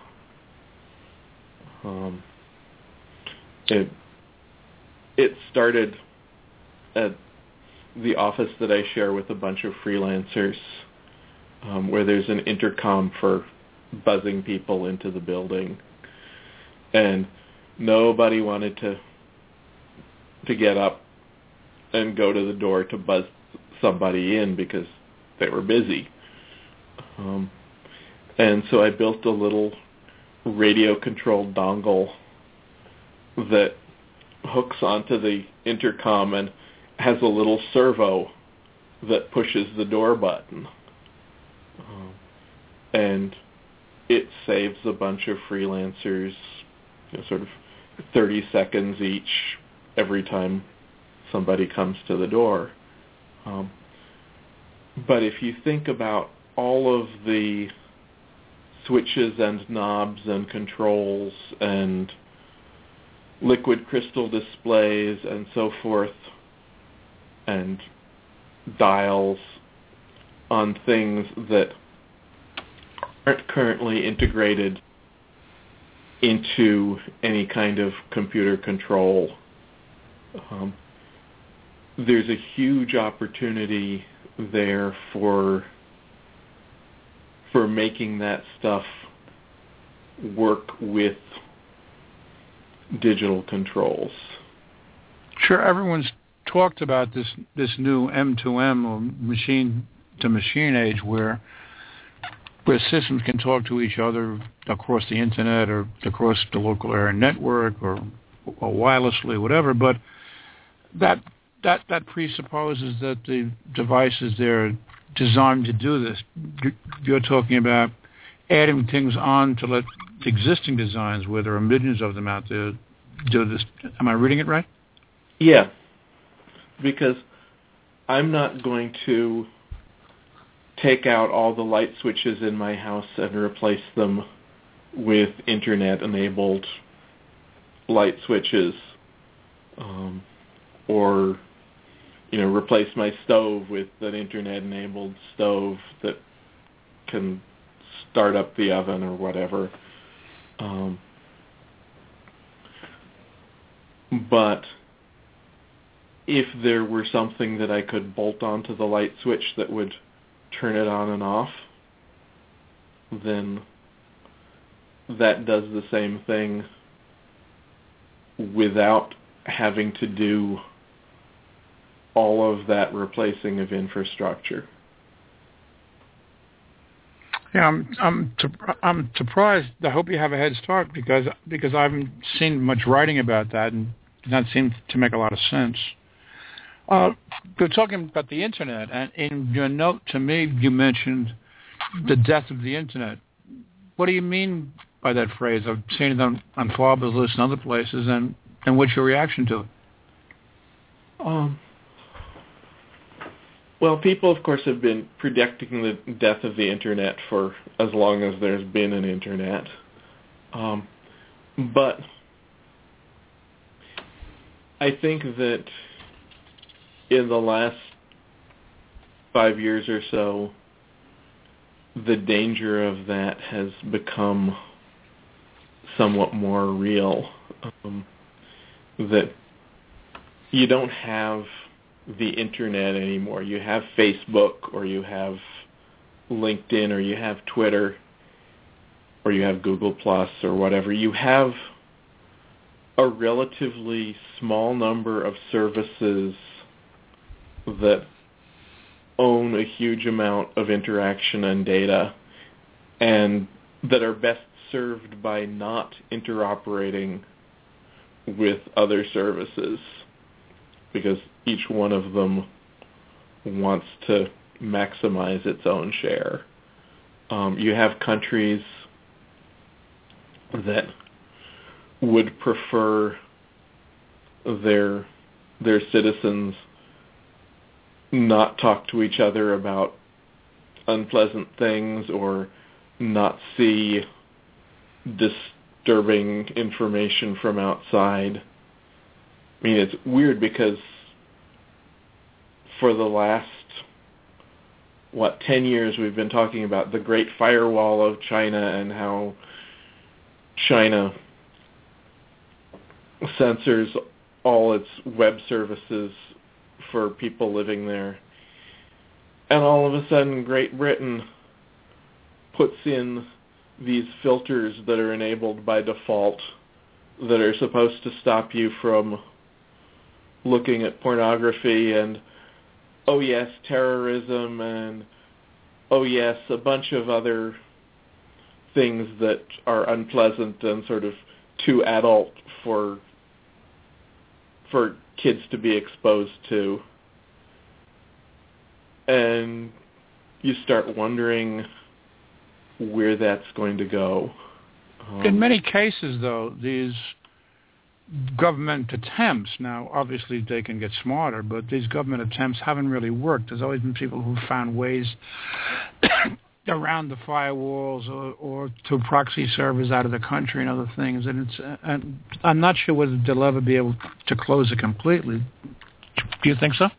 Um, it it started at the office that I share with a bunch of freelancers, um, where there's an intercom for buzzing people into the building, and nobody wanted to to get up and go to the door to buzz somebody in, because they were busy. Um, and so I built a little radio-controlled dongle that hooks onto the intercom and has a little servo that pushes the door button. Um, and it saves a bunch of freelancers, you know, sort of thirty seconds each every time somebody comes to the door. Um, but if you think about all of the switches and knobs and controls and liquid crystal displays and so forth, and dials on things that aren't currently integrated into any kind of computer control, um, there's a huge opportunity there for for making that stuff work with digital controls. Sure, everyone's talked about this this new M to M or machine to machine age where where systems can talk to each other across the internet or across the local area network or, or wirelessly, whatever. But that that that presupposes that the devices they're designed to do this. You're talking about adding things on to let existing designs, where there are millions of them out there, do this. Am I reading it right? Yeah, because I'm not going to take out all the light switches in my house and replace them with internet-enabled light switches, um, or you know, replace my stove with an internet-enabled stove that can start up the oven or whatever. Um, but if there were something that I could bolt onto the light switch that would turn it on and off, then that does the same thing without having to do all of that replacing of infrastructure. Yeah, I'm I'm I'm surprised. I hope you have a head start because because I haven't seen much writing about that, and that seems to make a lot of sense. Uh, we're talking about the internet, and in your note to me, you mentioned the death of the internet. What do you mean by that phrase? I've seen it on, on Faber's List and other places, and, and what's your reaction to it? Um. Well, people, of course, have been predicting the death of the internet for as long as there's been an internet. Um, but I think that in the last five years or so, the danger of that has become somewhat more real. Um, that you don't have the internet anymore. You have Facebook, or you have LinkedIn, or you have Twitter, or you have Google Plus, or whatever. You have a relatively small number of services that own a huge amount of interaction and data, and that are best served by not interoperating with other services, because each one of them wants to maximize its own share. Um, you have countries that would prefer their their citizens not talk to each other about unpleasant things or not see disturbing information from outside. I mean, it's weird because for the last, what, ten years we've been talking about the Great Firewall of China and how China censors all its web services for people living there. And all of a sudden Great Britain puts in these filters that are enabled by default that are supposed to stop you from looking at pornography and, oh yes, terrorism and oh yes, a bunch of other things that are unpleasant and sort of too adult for for kids to be exposed to. And you start wondering where that's going to go. Um, In many cases, though, these government attempts, now obviously they can get smarter, but these government attempts haven't really worked. There's always been people who found ways around the firewalls or, or to proxy servers out of the country and other things. And it's, uh, and I'm not sure whether they'll ever be able to close it completely. Do you think so?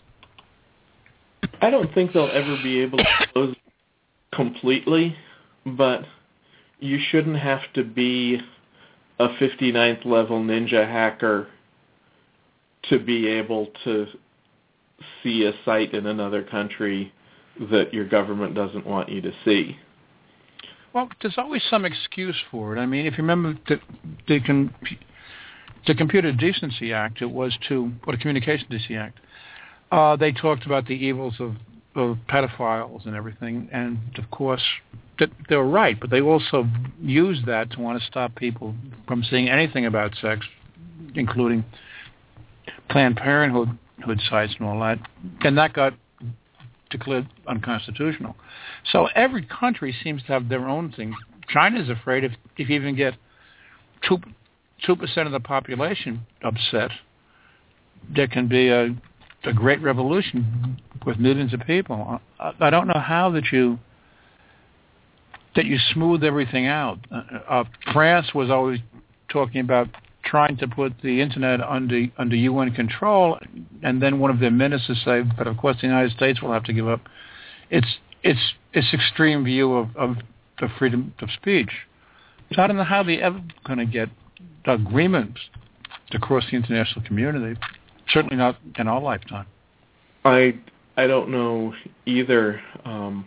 I don't think they'll ever be able to close completely, but you shouldn't have to be a fifty-ninth level ninja hacker to be able to see a site in another country that your government doesn't want you to see. Well, there's always some excuse for it. I mean, if you remember the, the, con, the Computer Decency Act, it was to, or the Communication Decency Act, uh, they talked about the evils of, of pedophiles and everything, and of course, they were right, but they also used that to want to stop people from seeing anything about sex, including Planned Parenthood sites and all that, and that got declared unconstitutional. So every country seems to have their own thing. China's afraid if, if you even get two, two percent of the population upset, there can be a, a great revolution with millions of people. I, I don't know how that you that you smooth everything out. Uh, uh, France was always talking about trying to put the internet under under U N control, and then one of their ministers said, "But of course, the United States will have to give up its its its extreme view of, of the freedom of speech." So I don't know how they're ever going to get agreements across the international community. Certainly not in our lifetime. I I don't know either. Um,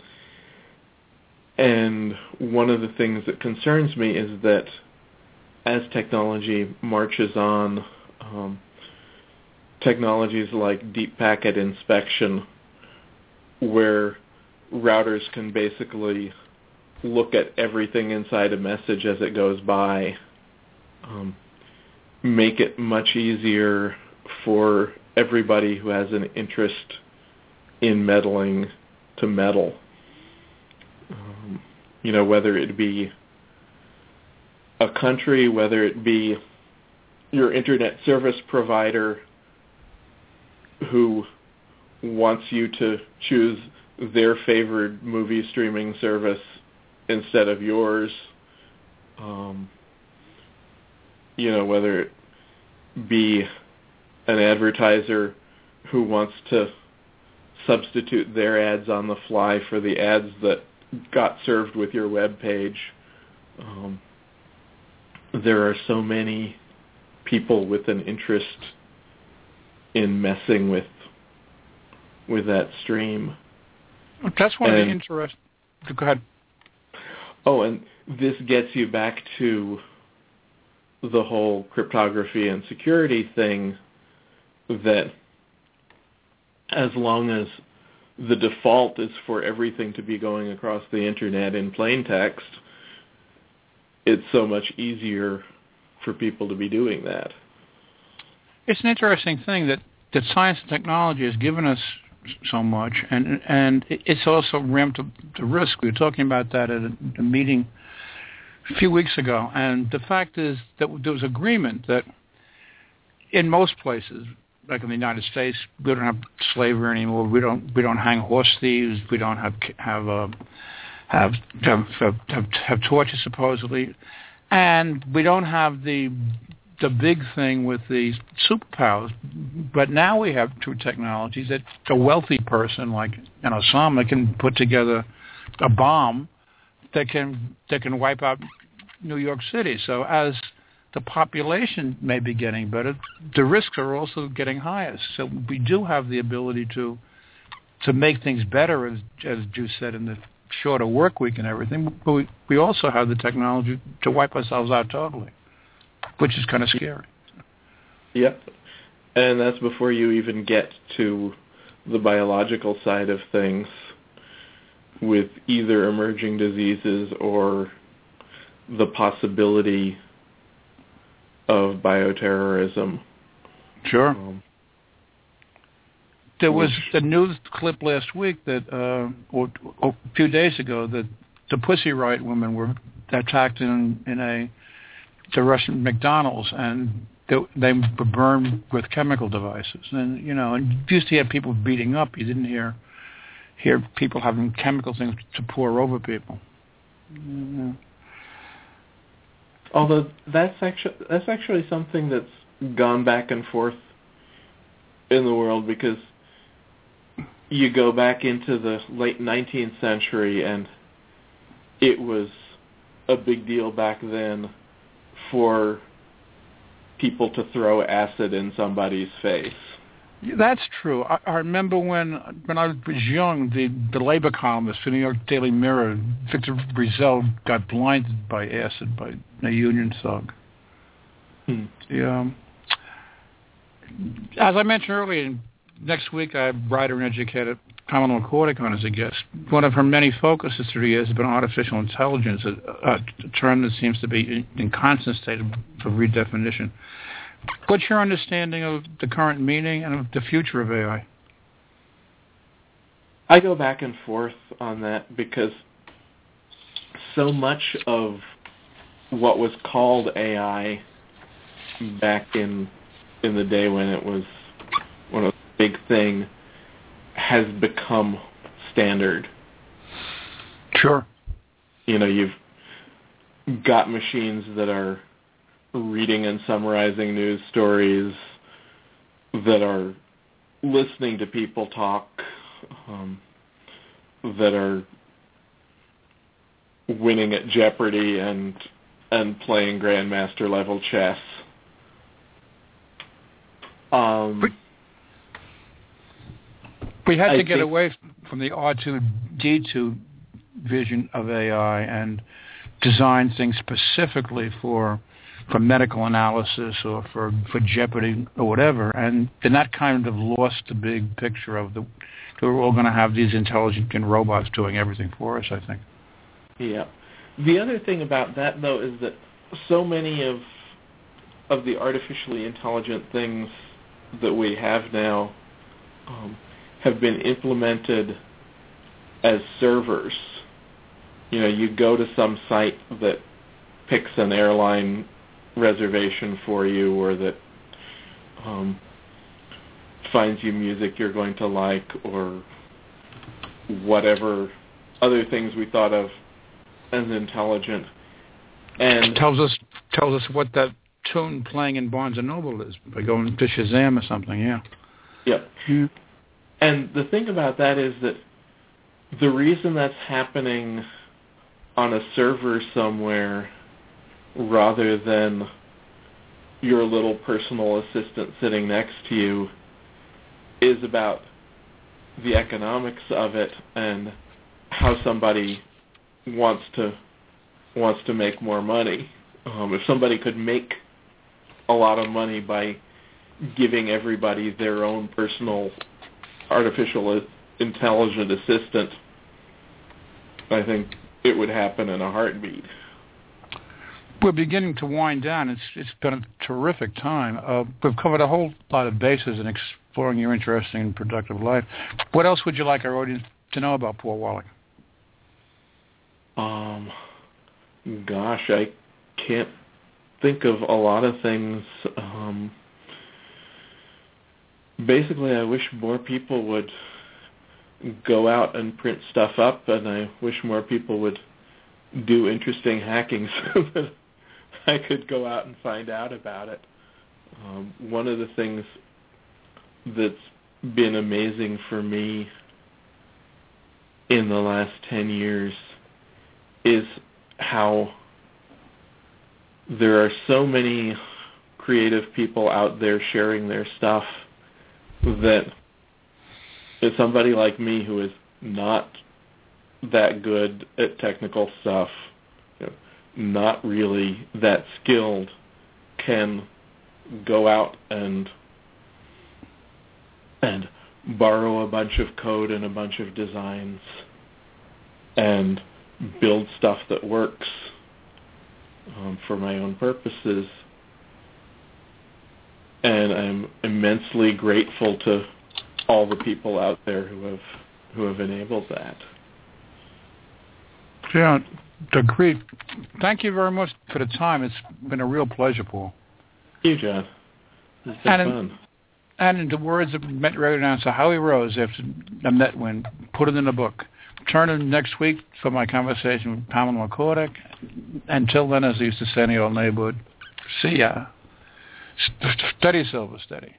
and one of the things that concerns me is that as technology marches on, um, technologies like deep packet inspection, where routers can basically look at everything inside a message as it goes by, um, make it much easier for everybody who has an interest in meddling to meddle. Um, you know, whether it be a country, whether it be your internet service provider who wants you to choose their favored movie streaming service instead of yours, um, you know, whether it be an advertiser who wants to substitute their ads on the fly for the ads that got served with your web page. Um, there are so many people with an interest in messing with with that stream. That's one and, of the interest. Go ahead. Oh, and this gets you back to the whole cryptography and security thing, that as long as the default is for everything to be going across the internet in plain text, it's so much easier for people to be doing that. It's an interesting thing that, that science and technology has given us so much, and and it's also ramped up the risk. We were talking about that at a, a meeting a few weeks ago, and the fact is that there was agreement that in most places, like in the United States, we don't have slavery anymore. We don't we don't hang horse thieves. We don't have have uh, have, have have have have torture supposedly, and we don't have the the big thing with the superpowers. But now we have through technologies that a wealthy person like an Osama can put together a bomb that can that can wipe out New York City. So as the population may be getting better, the risks are also getting higher. So we do have the ability to to make things better, as as Drew said, in the shorter work week and everything. But we, we also have the technology to wipe ourselves out totally, which is kind of scary. Yep. And that's before you even get to the biological side of things. with either emerging diseases or the possibility of bioterrorism. Sure. Um, there was a news clip last week that, uh, or, or a few days ago, that the Pussy Riot women were attacked in, in a the Russian McDonald's, and they, they were burned with chemical devices. And you know, and you used to hear people beating up. You didn't hear hear people having chemical things to pour over people. Yeah. Although that's actually that's actually something that's gone back and forth in the world, because you go back into the late nineteenth century and it was a big deal back then for people to throw acid in somebody's face. That's true. I, I remember when when I was young, the, the labor columnist for the New York Daily Mirror, Victor Brizell, got blinded by acid by a union thug. Hmm. Yeah. As I mentioned earlier, next week I have writer and educator Pamela McCordick on as a guest. One of her many focuses through the years has been artificial intelligence, a, a term that seems to be in, in constant state of, of redefinition. What's your understanding of the current meaning and of the future of A I? I go back and forth on that because so much of what was called A I back in in the day when it was when it was a big thing has become standard. Sure. You know, you've got machines that are reading and summarizing news stories, that are listening to people talk, um, that are winning at Jeopardy and and playing Grandmaster level chess. Um, we had to I get think, away from the R two D two vision of A I and design things specifically for for medical analysis or for, for Jeopardy or whatever, and then that kind of lost the big picture of the we're all going to have these intelligent robots doing everything for us, I think. Yeah. The other thing about that, though, is that so many of of the artificially intelligent things that we have now um, have been implemented as servers. You know, you go to some site that picks an airline reservation for you, or that um, finds you music you're going to like, or whatever other things we thought of as intelligent, and tells us tells us what that tune playing in Barnes and Noble is by going to Shazam or something. Yeah. Yep. Yeah. And the thing about that is that the reason that's happening on a server somewhere rather than your little personal assistant sitting next to you is about the economics of it and how somebody wants to wants to make more money. Um, if somebody could make a lot of money by giving everybody their own personal artificial intelligent assistant, I think it would happen in a heartbeat. We're beginning to wind down. It's it's been a terrific time. Uh, we've covered a whole lot of bases in exploring your interesting and productive life. What else would you like our audience to know about Paul Wallach? Um, gosh, I can't think of a lot of things. Um, basically, I wish more people would go out and print stuff up, and I wish more people would do interesting hacking so that I could go out and find out about it. Um, one of the things that's been amazing for me in the last ten years is how there are so many creative people out there sharing their stuff that if somebody like me who is not that good at technical stuff, you know, not really that skilled, can go out and and borrow a bunch of code and a bunch of designs and build stuff that works um, for my own purposes. And I'm immensely grateful to all the people out there who have who have enabled that. Yeah, agreed. Thank you very much for the time. It's been a real pleasure, Paul. Thank you, John. It's been and in, fun. And in the words of Met Radio announcer Howie Rose after the Met win, put it in the book. Turn in next week for my conversation with Pamela McCordick. Until then, as I used to say in the old neighborhood, see ya. Steady, Silver, steady.